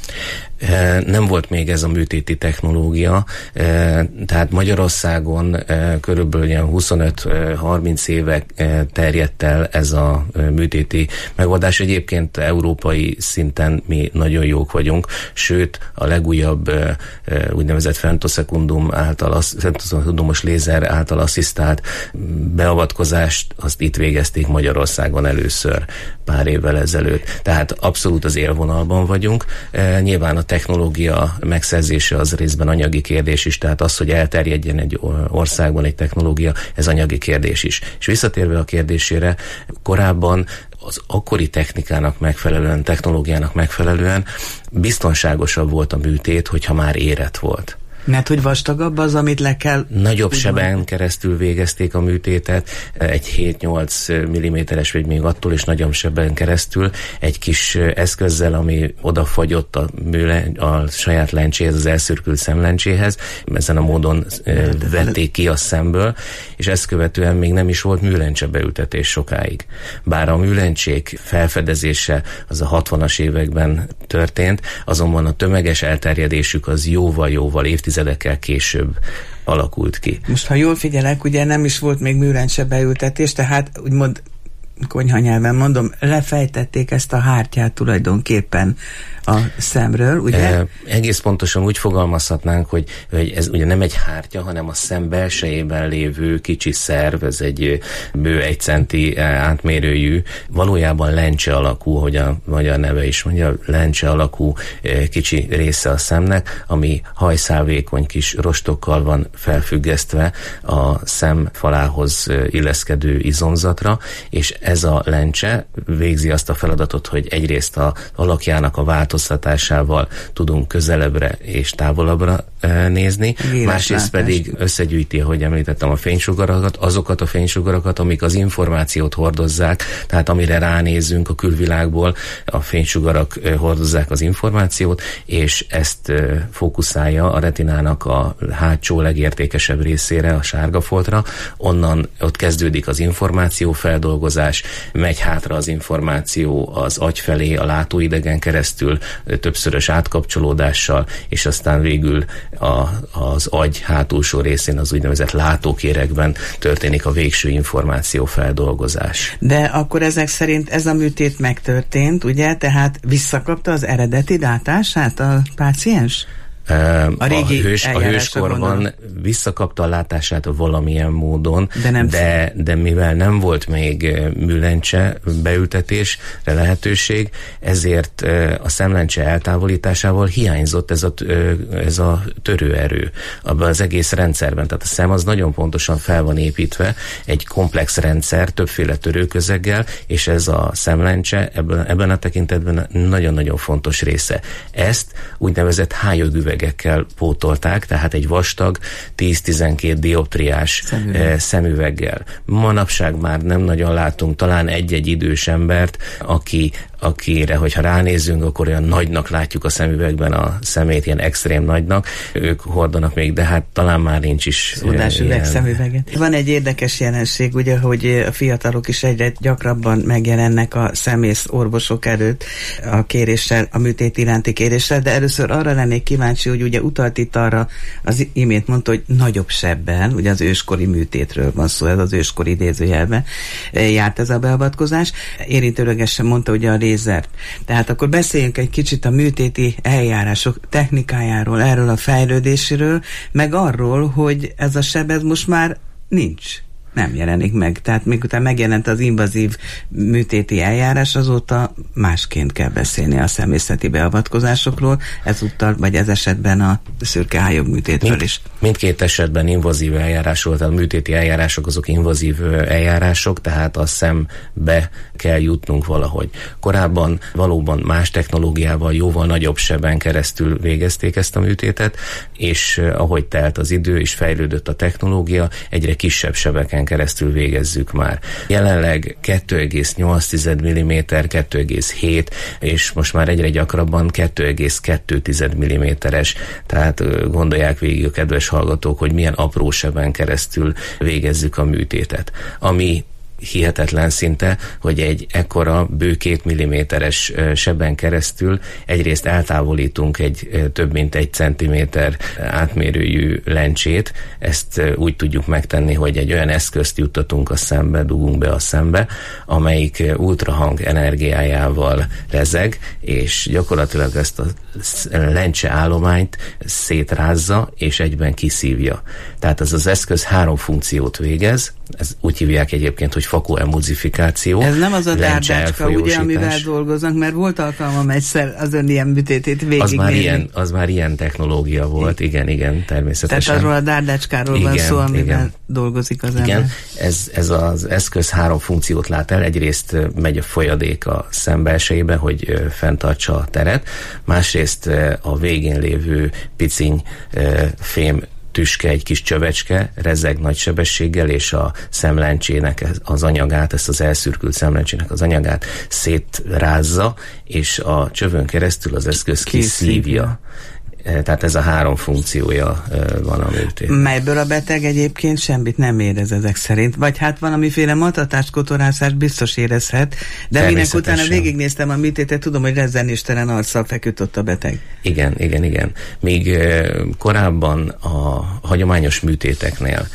S11: Nem volt még ez a műtéti technológia, tehát Magyarországon körülbelül ilyen huszonöt-harminc éve terjedt el ez a műtéti megoldás. Egyébként európai szinten mi nagyon jók vagyunk, sőt a legújabb úgynevezett femtosecundum által, femtosecundumos lézer által asszisztált beavatkozást, azt itt végezték Magyarországon először pár évvel ezelőtt. Tehát abszolút az élvonalban vagyunk. Nyilván a technológia megszerzése az részben anyagi kérdés is, tehát az, hogy elterjedjen egy országban egy technológia, ez anyagi kérdés is. És visszatérve a kérdésére, korábban az akkori technikának megfelelően, technológiának megfelelően biztonságosabb volt a műtét, hogyha már érett volt.
S10: Mert hogy vastagabb az, amit le kell...
S11: Nagyobb seben keresztül végezték a műtétet, egy hét-nyolc milliméteres, vagy még attól is nagyobb seben keresztül, egy kis eszközzel, ami odafagyott a, műle, a saját lencséhez, az elszürkült szemlencséhez, ezen a módon vették ki a szemből, és ezt követően még nem is volt műlencse beültetés sokáig. Bár a műlencsék felfedezése az a hatvanas években történt, azonban a tömeges elterjedésük az jóval-jóval évtizedekkel később alakult ki.
S10: Most, ha jól figyelek, ugye nem is volt még műlencse beültetés, tehát úgymond konyhanyelven mondom, lefejtették ezt a hártyát tulajdonképpen a szemről, ugye?
S11: E, egész pontosan úgy fogalmazhatnánk, hogy, hogy ez ugye nem egy hártya, hanem a szem belsejében lévő kicsi szerv, ez egy bő egy centi átmérőjű, valójában lencse alakú, hogy a magyar neve is mondja, lencse alakú kicsi része a szemnek, ami hajszálvékony kis rostokkal van felfüggesztve a szem falához illeszkedő izomzatra, és ez a lencse végzi azt a feladatot, hogy egyrészt a alakjának a változtatásával tudunk közelebbre és távolabbra e, nézni,
S10: Éles
S11: másrészt
S10: látás.
S11: pedig összegyűjti, ahogy említettem, a fénysugarakat, azokat a fénysugarakat, amik az információt hordozzák, tehát amire ránézünk a külvilágból, a fénysugarak e, hordozzák az információt, és ezt e, fókuszálja a retinának a hátsó legértékesebb részére, a sárga foltra, onnan ott kezdődik az információfeldolgozás, megy hátra az információ az agy felé, a látóidegen keresztül, többszörös átkapcsolódással, és aztán végül a, az agy hátulsó részén, az úgynevezett látókéregben történik a végső információfeldolgozás.
S10: De akkor ezek szerint ez a műtét megtörtént, ugye? Tehát visszakapta az eredeti látását a páciens? A, régi
S11: a, hős, a hőskorban visszakapta a látását valamilyen módon, de, nem de, de mivel nem volt még műlencse beültetésre lehetőség, ezért a szemlencse eltávolításával hiányzott ez a, ez a törőerő abban az egész rendszerben. Tehát a szem az nagyon pontosan fel van építve, egy komplex rendszer, többféle törőközeggel, és ez a szemlencse ebben, ebben a tekintetben nagyon-nagyon fontos része. Ezt úgynevezett hályogüvegekkel pótolták, tehát egy vastag tíz-tizenkét dioptriás szemüveg. szemüveggel. Manapság már nem nagyon látunk, talán egy-egy idős embert, aki akire, hogyha ránézzünk, akkor olyan nagynak látjuk a szemüvegben a szemét, ilyen extrém nagynak. Ők hordanak még, de hát talán már nincs is
S10: szódásüveg szemüveget. Van egy érdekes jelenség, ugye, hogy a fiatalok is egyre gyakrabban megjelennek a szemész orvosok előtt a kéréssel, a műtét iránti kéréssel, de először arra lennék kíváncsi, hogy ugye utalt itt arra, az imént mondta, hogy nagyobb sebben, ugye az őskori műtétről van szó, ez az őskori idézőjelben járt ez a beavatkozás. Érintőlegesen mondta ugye a lézert. Tehát akkor beszéljünk egy kicsit a műtéti eljárások technikájáról, erről a fejlődéséről, meg arról, hogy ez a seb ez most már nincs. Nem jelenik meg. Tehát miután megjelent az invazív műtéti eljárás, azóta másként kell beszélni a szemészeti beavatkozásokról, ezúttal, vagy ez esetben a szürkehályog műtétről
S11: Mind,
S10: is.
S11: Mindkét esetben invazív eljárásról, tehát a műtéti eljárások azok invazív eljárások, tehát a szembe kell jutnunk valahogy. Korábban valóban más technológiával, jóval nagyobb seben keresztül végezték ezt a műtétet, és ahogy telt az idő, és fejlődött a technológia, egyre kisebb sebeken keresztül végezzük már. Jelenleg kettő egész nyolc milliméter, kettő egész hét, és most már egyre gyakrabban kettő egész kettő milliméteres, tehát gondolják végig a kedves hallgatók, hogy milyen apró seben keresztül végezzük a műtétet. Ami hihetetlen szinte, hogy egy ekkora bő két milliméteres sebben keresztül egyrészt eltávolítunk egy több mint egy centiméter átmérőjű lencsét, ezt úgy tudjuk megtenni, hogy egy olyan eszközt juttatunk a szembe, dugunk be a szembe, amelyik ultrahang energiájával rezeg, és gyakorlatilag ezt a lencse állományt szétrázza, és egyben kiszívja. Tehát ez az eszköz három funkciót végez, ez úgy hívják egyébként, hogy fakoemulzifikáció.
S10: Ez nem az a dárdácska, ugye, amivel dolgoznak, mert volt alkalmam egyszer az ön ilyen műtétét végignézni.
S11: Az már ilyen, az már ilyen technológia volt, igen, igen, természetesen.
S10: Tehát arról a dárdácskáról van szó, amivel igen. dolgozik az ember.
S11: Igen, ez, ez az eszköz három funkciót lát el. Egyrészt megy a folyadék a szem belsejébe, hogy fenntartsa a teret, másrészt a végén lévő piciny fém tüske, egy kis csövecske, rezeg nagy sebességgel, és a szemlencsének az anyagát, ezt az elszürkült szemlencsének az anyagát szétrázza, és a csövön keresztül az eszköz kiszívja. Tehát ez a három funkciója van a műtét.
S10: Melyből a beteg egyébként semmit nem érez ezek szerint, vagy hát valamiféle matatást, kotorászást biztos érezhet, de minek utána végignéztem a műtétet, tudom, hogy rezzenéstelen arccal feküdt ott a beteg.
S11: Igen, igen, igen. Míg korábban a hagyományos műtéteknél,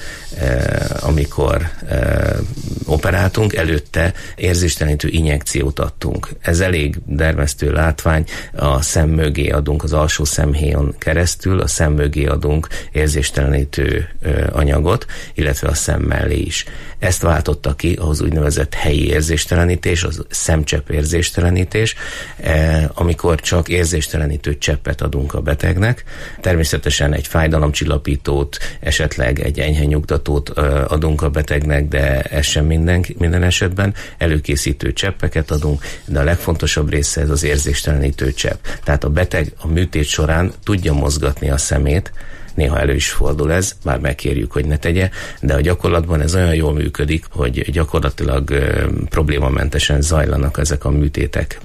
S11: amikor operáltunk, előtte érzéstelenítő injekciót adtunk. Ez elég dermesztő látvány, a szem mögé adunk, az alsó szemhéjon keresztül, a szem mögé adunk érzéstelenítő anyagot, illetve a szem mellé is. Ezt váltotta ki az úgynevezett helyi érzéstelenítés, az szemcsepp érzéstelenítés, amikor csak érzéstelenítő cseppet adunk a betegnek. Természetesen egy fájdalomcsillapítót, esetleg egy enyhe nyugtatót adunk a betegnek, de ez sem minden, minden esetben. Előkészítő cseppeket adunk, de a legfontosabb része ez az érzéstelenítő csepp. Tehát a beteg a műtét során tudja mozgatni a szemét, néha elő is fordul ez, bár megkérjük, hogy ne tegye, de a gyakorlatban ez olyan jól működik, hogy gyakorlatilag ö, problémamentesen zajlanak ezek a műtétek.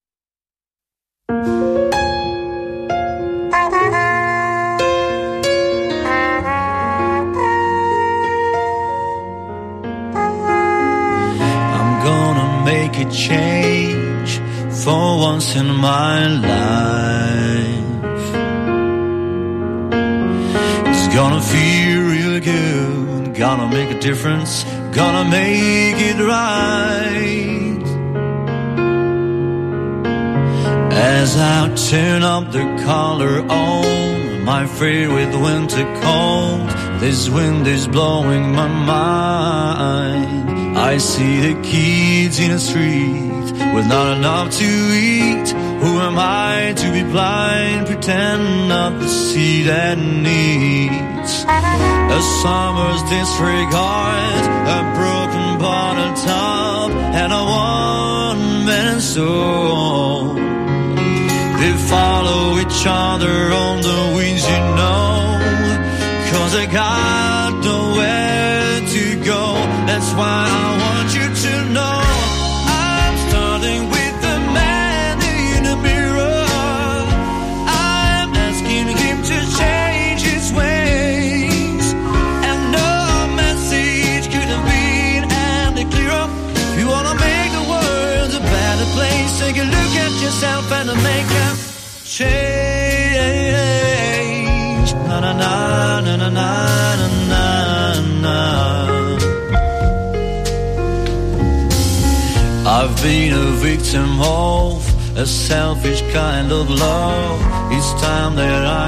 S12: I'm gonna make a change for once in my life. Gonna feel real good, gonna make a difference, gonna make it right. As I turn up the collar on my afraid with winter cold. This wind is blowing my mind. I see the kids in the street with not enough to eat. Who am I to be blind, pretend not to see their needs? A summer's disregard, a broken bottle top, and a one-man soul. They follow each other on the winds, you know, 'cause they got nowhere to go. That's why I want you to know I'm starting with the man in the mirror. I'm asking him to change his ways, and no message could have been any clearer. If you wanna make the world a better place, take a look at yourself and make a change. Na na na na na na na na. I've been a victim of a selfish kind of love. It's time that I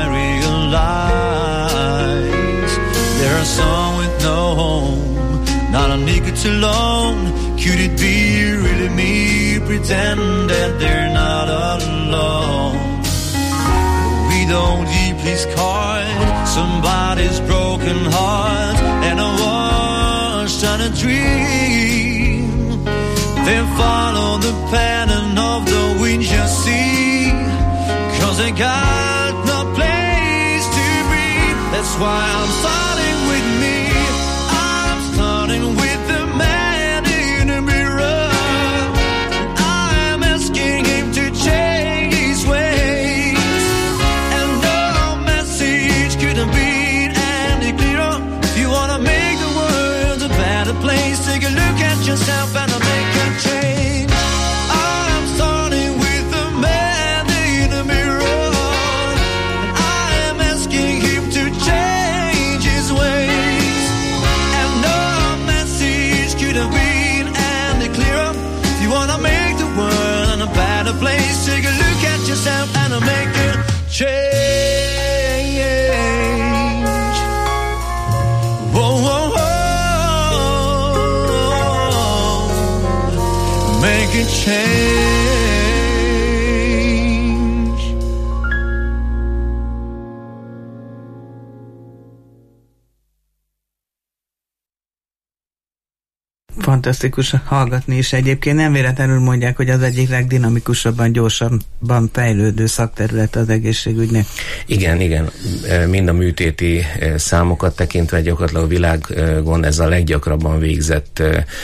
S12: realize there are some with no home, not a nickel alone. Could it be really me? Pretend that they're not alone. We don't deeply scarred somebody's broken heart, and I washed on a dream. They follow the pattern of the wind you see, 'cause they got no place to breathe. That's why I'm starting with me. I'm starting with the man in the mirror. I'm asking him to change his ways, and no message could have been any clearer. If you wanna make the world a better place, take a look at yourself and make a change. I'm starting with the man in the mirror. I'm asking him to change his ways, and no message could have been any clearer. If you wanna make the world a better place, take a look at yourself and make a change. Whoa, whoa, whoa. Make a change.
S10: Fantasztikus hallgatni is egyébként. Nem véletlenül mondják, hogy az egyik legdinamikusabban, gyorsabban fejlődő szakterület az egészségügynek.
S11: Igen, igen. Mind a műtéti számokat tekintve gyakorlatilag a világon ez a leggyakrabban végzett,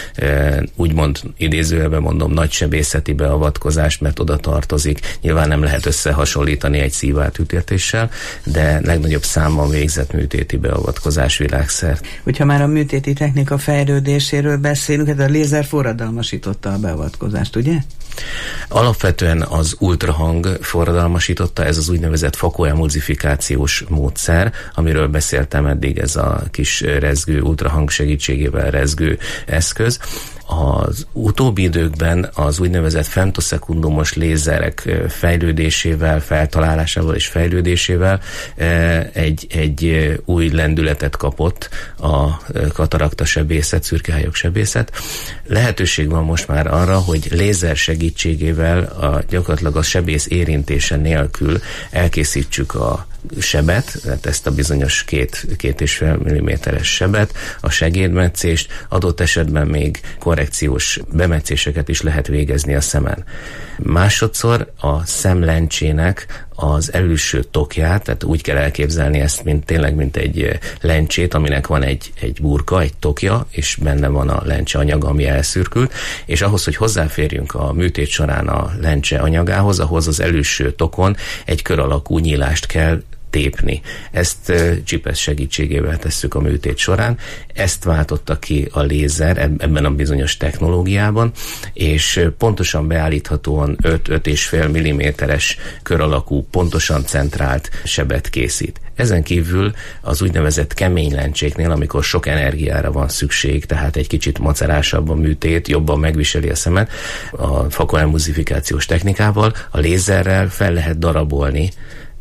S11: úgymond idézőjelben mondom, nagysebészeti beavatkozás, mert oda tartozik. Nyilván nem lehet összehasonlítani egy szívátütéssel, de legnagyobb számban végzett műtéti beavatkozás világszerte.
S10: Hogyha már a műtéti technika fejlődéséről beszélünk, hát a lézer forradalmasította a beavatkozást, ugye?
S11: Alapvetően az ultrahang forradalmasította, ez az úgynevezett fakoemulzifikációs módszer, amiről beszéltem eddig, ez a kis rezgő, ultrahang segítségével rezgő eszköz. Az utóbbi időkben az úgynevezett femtoszekundumos lézerek fejlődésével, feltalálásával és fejlődésével egy, egy új lendületet kapott a katarakta sebészet, szürkehályok sebészet. Lehetőség van most már arra, hogy lézer segítségével a, gyakorlatilag a sebész érintése nélkül elkészítsük a sebet, tehát ezt a bizonyos két, két és fél milliméteres sebet, a segédmetszést, adott esetben még korrekciós bemetszéseket is lehet végezni a szemen. Másodszor a szemlencsének az előső tokját, tehát úgy kell elképzelni ezt, mint tényleg, mint egy lencsét, aminek van egy, egy burka, egy tokja, és benne van a lencse anyaga, ami elszürkült, és ahhoz, hogy hozzáférjünk a műtét során a lencse anyagához, ahhoz az előső tokon egy kör alakú nyílást kell tépni. Ezt uh, csipesz segítségével tesszük a műtét során. Ezt váltotta ki a lézer ebben a bizonyos technológiában, és uh, pontosan beállíthatóan öt-öt és fél milliméteres kör alakú, pontosan centrált sebet készít. Ezen kívül az úgynevezett kemény lencséknél, amikor sok energiára van szükség, tehát egy kicsit macerásabb a műtét, jobban megviseli a szemet, a fakoemulzifikációs technikával, a lézerrel fel lehet darabolni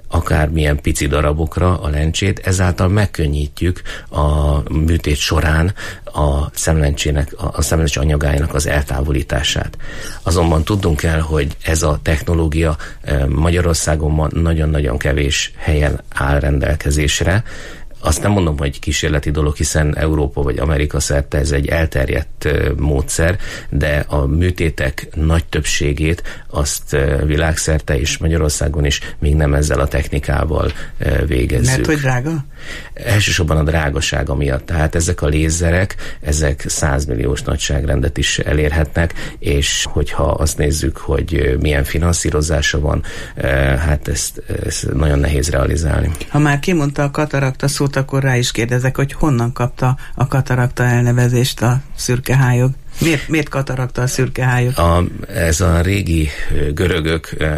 S11: akármilyen pici darabokra a lencsét, ezáltal megkönnyítjük a műtét során a szemlencsének, a szemlencse anyagájának az eltávolítását. Azonban tudnunk kell, hogy ez a technológia Magyarországon ma nagyon-nagyon kevés helyen áll rendelkezésre. Azt nem mondom, hogy kísérleti dolog, hiszen Európa vagy Amerika szerte ez egy elterjedt módszer, de a műtétek nagy többségét azt világszerte és Magyarországon is még nem ezzel a technikával végezzük.
S10: Mert hogy drága?
S11: Elsősorban a drágasága miatt. Tehát ezek a lézerek, ezek százmilliós nagyságrendet is elérhetnek, és hogyha azt nézzük, hogy milyen finanszírozása van, hát ezt, ezt nagyon nehéz realizálni.
S10: Ha már kimondta a katarakta szót, akkor rá is kérdezek, hogy honnan kapta a katarakta elnevezést a szürkehályog? Miért, miért katarakta a szürkehályog?
S11: A, ez a régi görögök ö,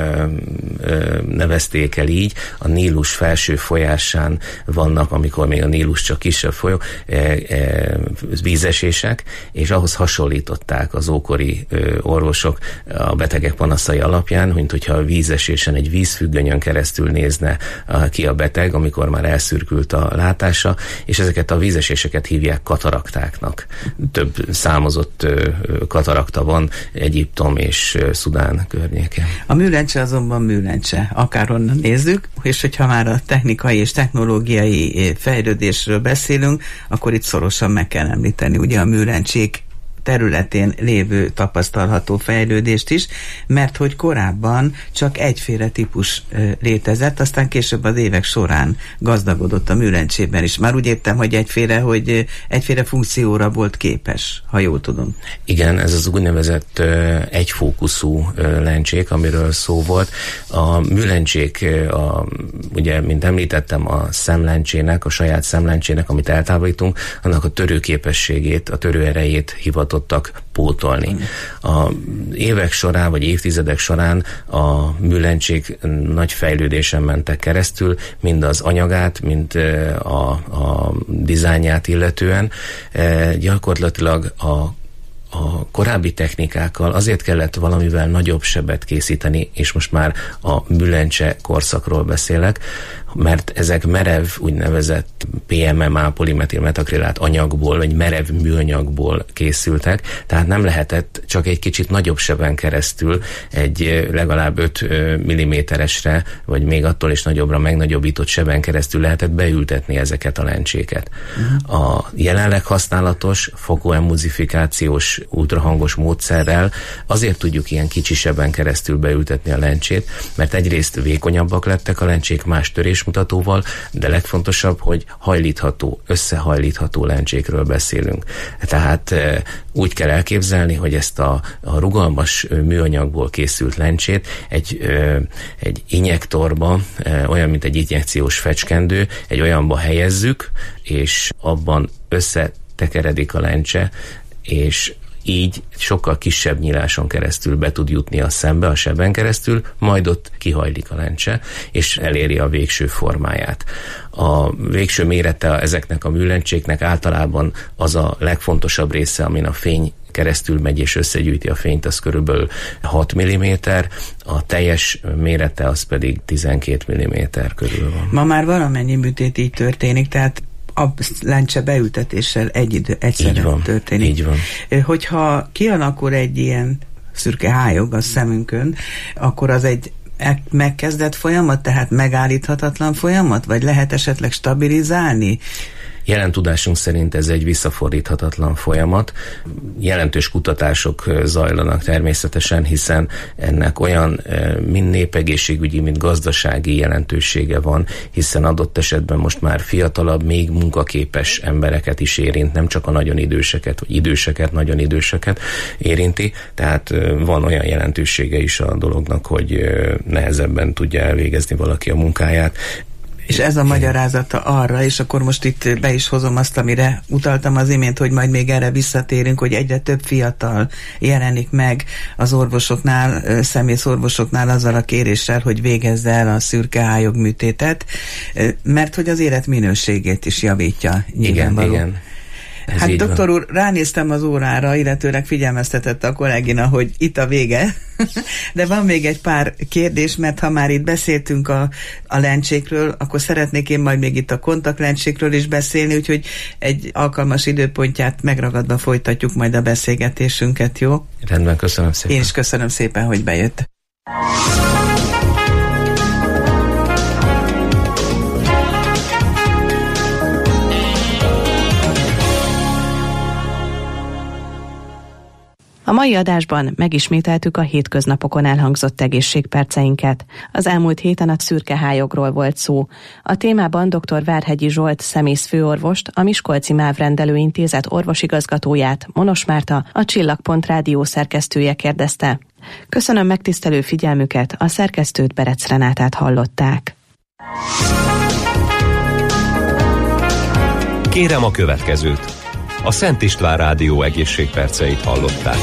S11: ö, nevezték el így, a Nílus felső folyásán vannak, amikor még a Nílus csak kisebb folyó, ö, ö, vízesések, és ahhoz hasonlították az ókori ö, orvosok a betegek panaszai alapján, mint hogyha a vízesésen egy vízfüggönyön keresztül nézne a, ki a beteg, amikor már elszürkült a látása, és ezeket a vízeséseket hívják kataraktáknak. Több számozott katarakta van Egyiptom és Szudán környéken.
S10: A műlencse azonban műlencse, akárhonnan nézzük, és hogyha már a technikai és technológiai fejlődésről beszélünk, akkor itt szorosan meg kell említeni ugye a műlencsék területén lévő tapasztalható fejlődést is, mert hogy korábban csak egyféle típus létezett, aztán később az évek során gazdagodott a műlencsében is. Már úgy értem, hogy egyféle, hogy egyféle funkcióra volt képes, ha jól tudom.
S11: Igen, ez az úgynevezett uh, egyfókuszú uh, lencsék, amiről szó volt. A műlencsék, uh, a, ugye, mint említettem, a szemlencsének, a saját szemlencsének, amit eltávolítunk, annak a törőképességét, a törőerejét hivatott pótolni. A évek során, vagy évtizedek során a műlencsék nagy fejlődésen mentek keresztül, mind az anyagát, mind a, a dizájnját illetően. Gyakorlatilag a A korábbi technikákkal azért kellett valamivel nagyobb sebet készíteni, és most már a műlencse korszakról beszélek, mert ezek merev, úgynevezett pé em em á, polimetilmetakrilát anyagból, vagy merev műanyagból készültek, tehát nem lehetett csak egy kicsit nagyobb seben keresztül egy legalább öt milliméteresre, vagy még attól is nagyobbra megnagyobbított seben keresztül lehetett beültetni ezeket a lencséket. Uh-huh. A jelenleg használatos fokoemuzifikációs ultrahangos módszerrel azért tudjuk ilyen kicsi seben keresztül beültetni a lencsét, mert egyrészt vékonyabbak lettek a lencsék más törésmutatóval, de legfontosabb, hogy hajlítható, összehajlítható lencsékről beszélünk. Tehát úgy kell elképzelni, hogy ezt a, a rugalmas műanyagból készült lencsét egy, egy injektorba, olyan, mint egy injekciós fecskendő, egy olyanba helyezzük, és abban összetekeredik a lencse, és így sokkal kisebb nyíláson keresztül be tud jutni a szembe, a seben keresztül, majd ott kihajlik a lencse, és eléri a végső formáját. A végső mérete ezeknek a műlencséknek általában az a legfontosabb része, amin a fény keresztül megy és összegyűjti a fényt, az körülbelül hat milliméter, a teljes mérete az pedig tizenkét milliméter körül van.
S10: Ma már valamennyi műtét így történik, tehát a lencse beültetéssel egy idő, egyszerre
S11: így van,
S10: történik.
S11: Így van.
S10: Hogyha kialakul egy ilyen szürke hályog a szemünkön, akkor az egy megkezdett folyamat, tehát megállíthatatlan folyamat, vagy lehet esetleg stabilizálni?
S11: Jelen tudásunk szerint ez egy visszafordíthatatlan folyamat. Jelentős kutatások zajlanak természetesen, hiszen ennek olyan mind népegészségügyi, mind gazdasági jelentősége van, hiszen adott esetben most már fiatalabb, még munkaképes embereket is érint, nem csak a nagyon időseket, vagy időseket, nagyon időseket érinti, tehát van olyan jelentősége is a dolognak, hogy nehezebben tudja elvégezni valaki a munkáját.
S10: És ez a magyarázata arra, és akkor most itt be is hozom azt, amire utaltam az imént, hogy majd még erre visszatérünk, hogy egyre több fiatal jelenik meg az orvosoknál, szemész orvosoknál azzal a kéréssel, hogy végezze el a szürkehályog műtétet, mert hogy az élet minőségét is javítja.
S11: Igen, igen. Ez
S10: hát doktor
S11: van.
S10: úr, ránéztem az órára, illetőleg figyelmeztetett a kollégina, hogy itt a vége, de van még egy pár kérdés, mert ha már itt beszéltünk a, a lencsékről, akkor szeretnék én majd még itt a kontaktlencsékről is beszélni, úgyhogy egy alkalmas időpontját megragadva folytatjuk majd a beszélgetésünket, jó?
S11: Rendben, köszönöm szépen.
S10: Én is köszönöm szépen, hogy bejött.
S9: A mai adásban megismételtük a hétköznapokon elhangzott egészségperceinket. Az elmúlt héten a szürkehályogról volt szó. A témában dr. Várhegyi Zsolt szemész főorvost, a Miskolci MÁV rendelőintézet orvosigazgatóját, Monos Márta, a Csillagpont rádió szerkesztője kérdezte. Köszönöm megtisztelő figyelmüket, a szerkesztőt, Berec Renátát hallották.
S1: Kérem a következőt. A Szent István Rádió egészségperceit hallották.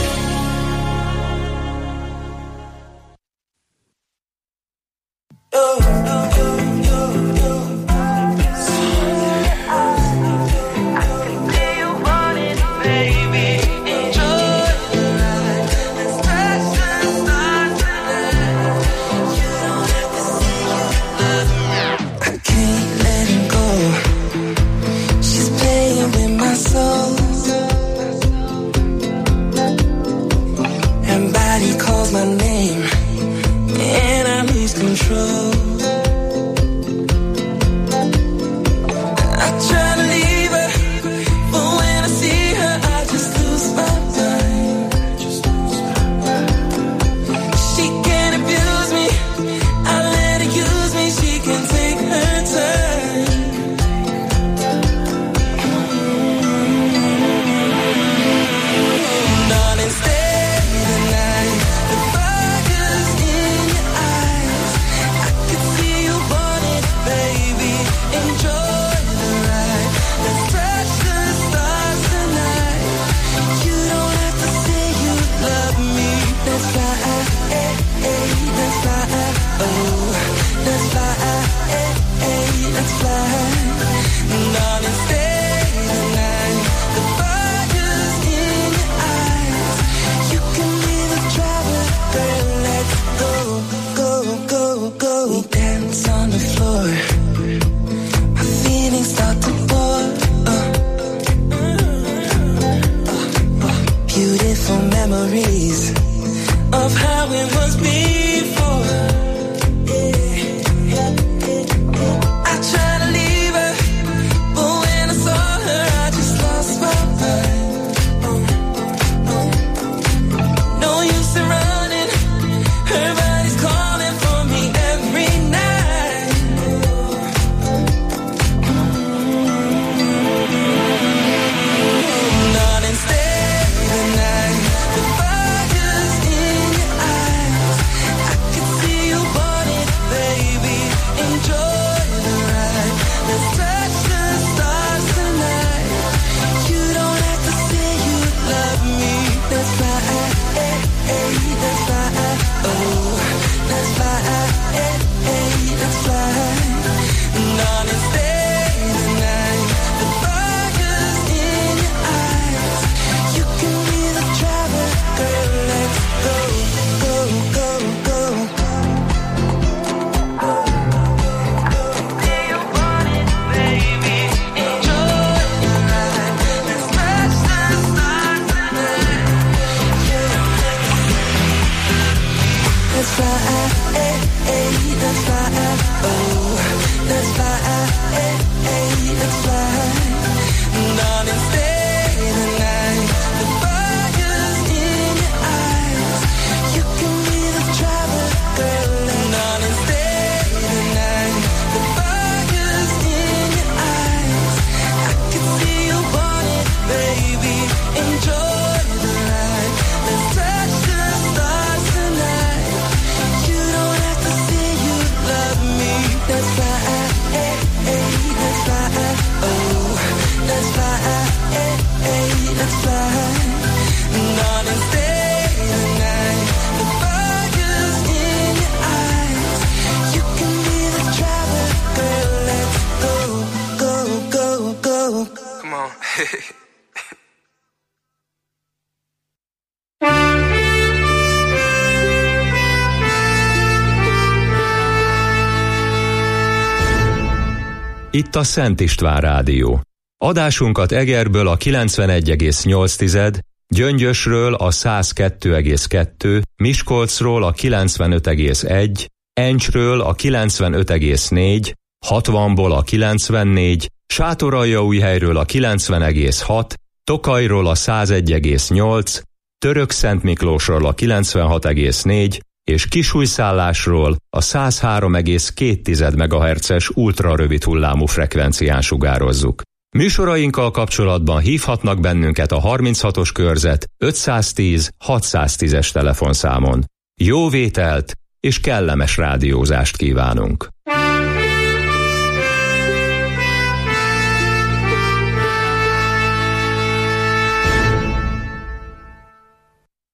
S1: Itt a Szent István Rádió. Adásunkat Egerből a kilencvenegy egész nyolc, Gyöngyösről a száz kettő egész kettő, Miskolcról a kilencvenöt egész egy, Encsről a kilencvenöt egész négy, hatvanból a kilencvennégy, Sátoraljaújhelyről a kilencven egész hat, Tokajról a száz egy egész nyolc, Törökszentmiklósról a kilencvenhat egész négy, és Kisújszállásról a száz három egész két megahertzes ultrarövid hullámú frekvencián sugározzuk. Műsorainkkal kapcsolatban hívhatnak bennünket a harminchatos körzet ötszáztíz hatszáztízes telefonszámon. Jó vételt és kellemes rádiózást kívánunk!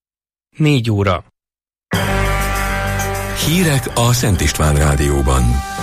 S2: Négy óra.
S3: Hírek a Szent István Rádióban.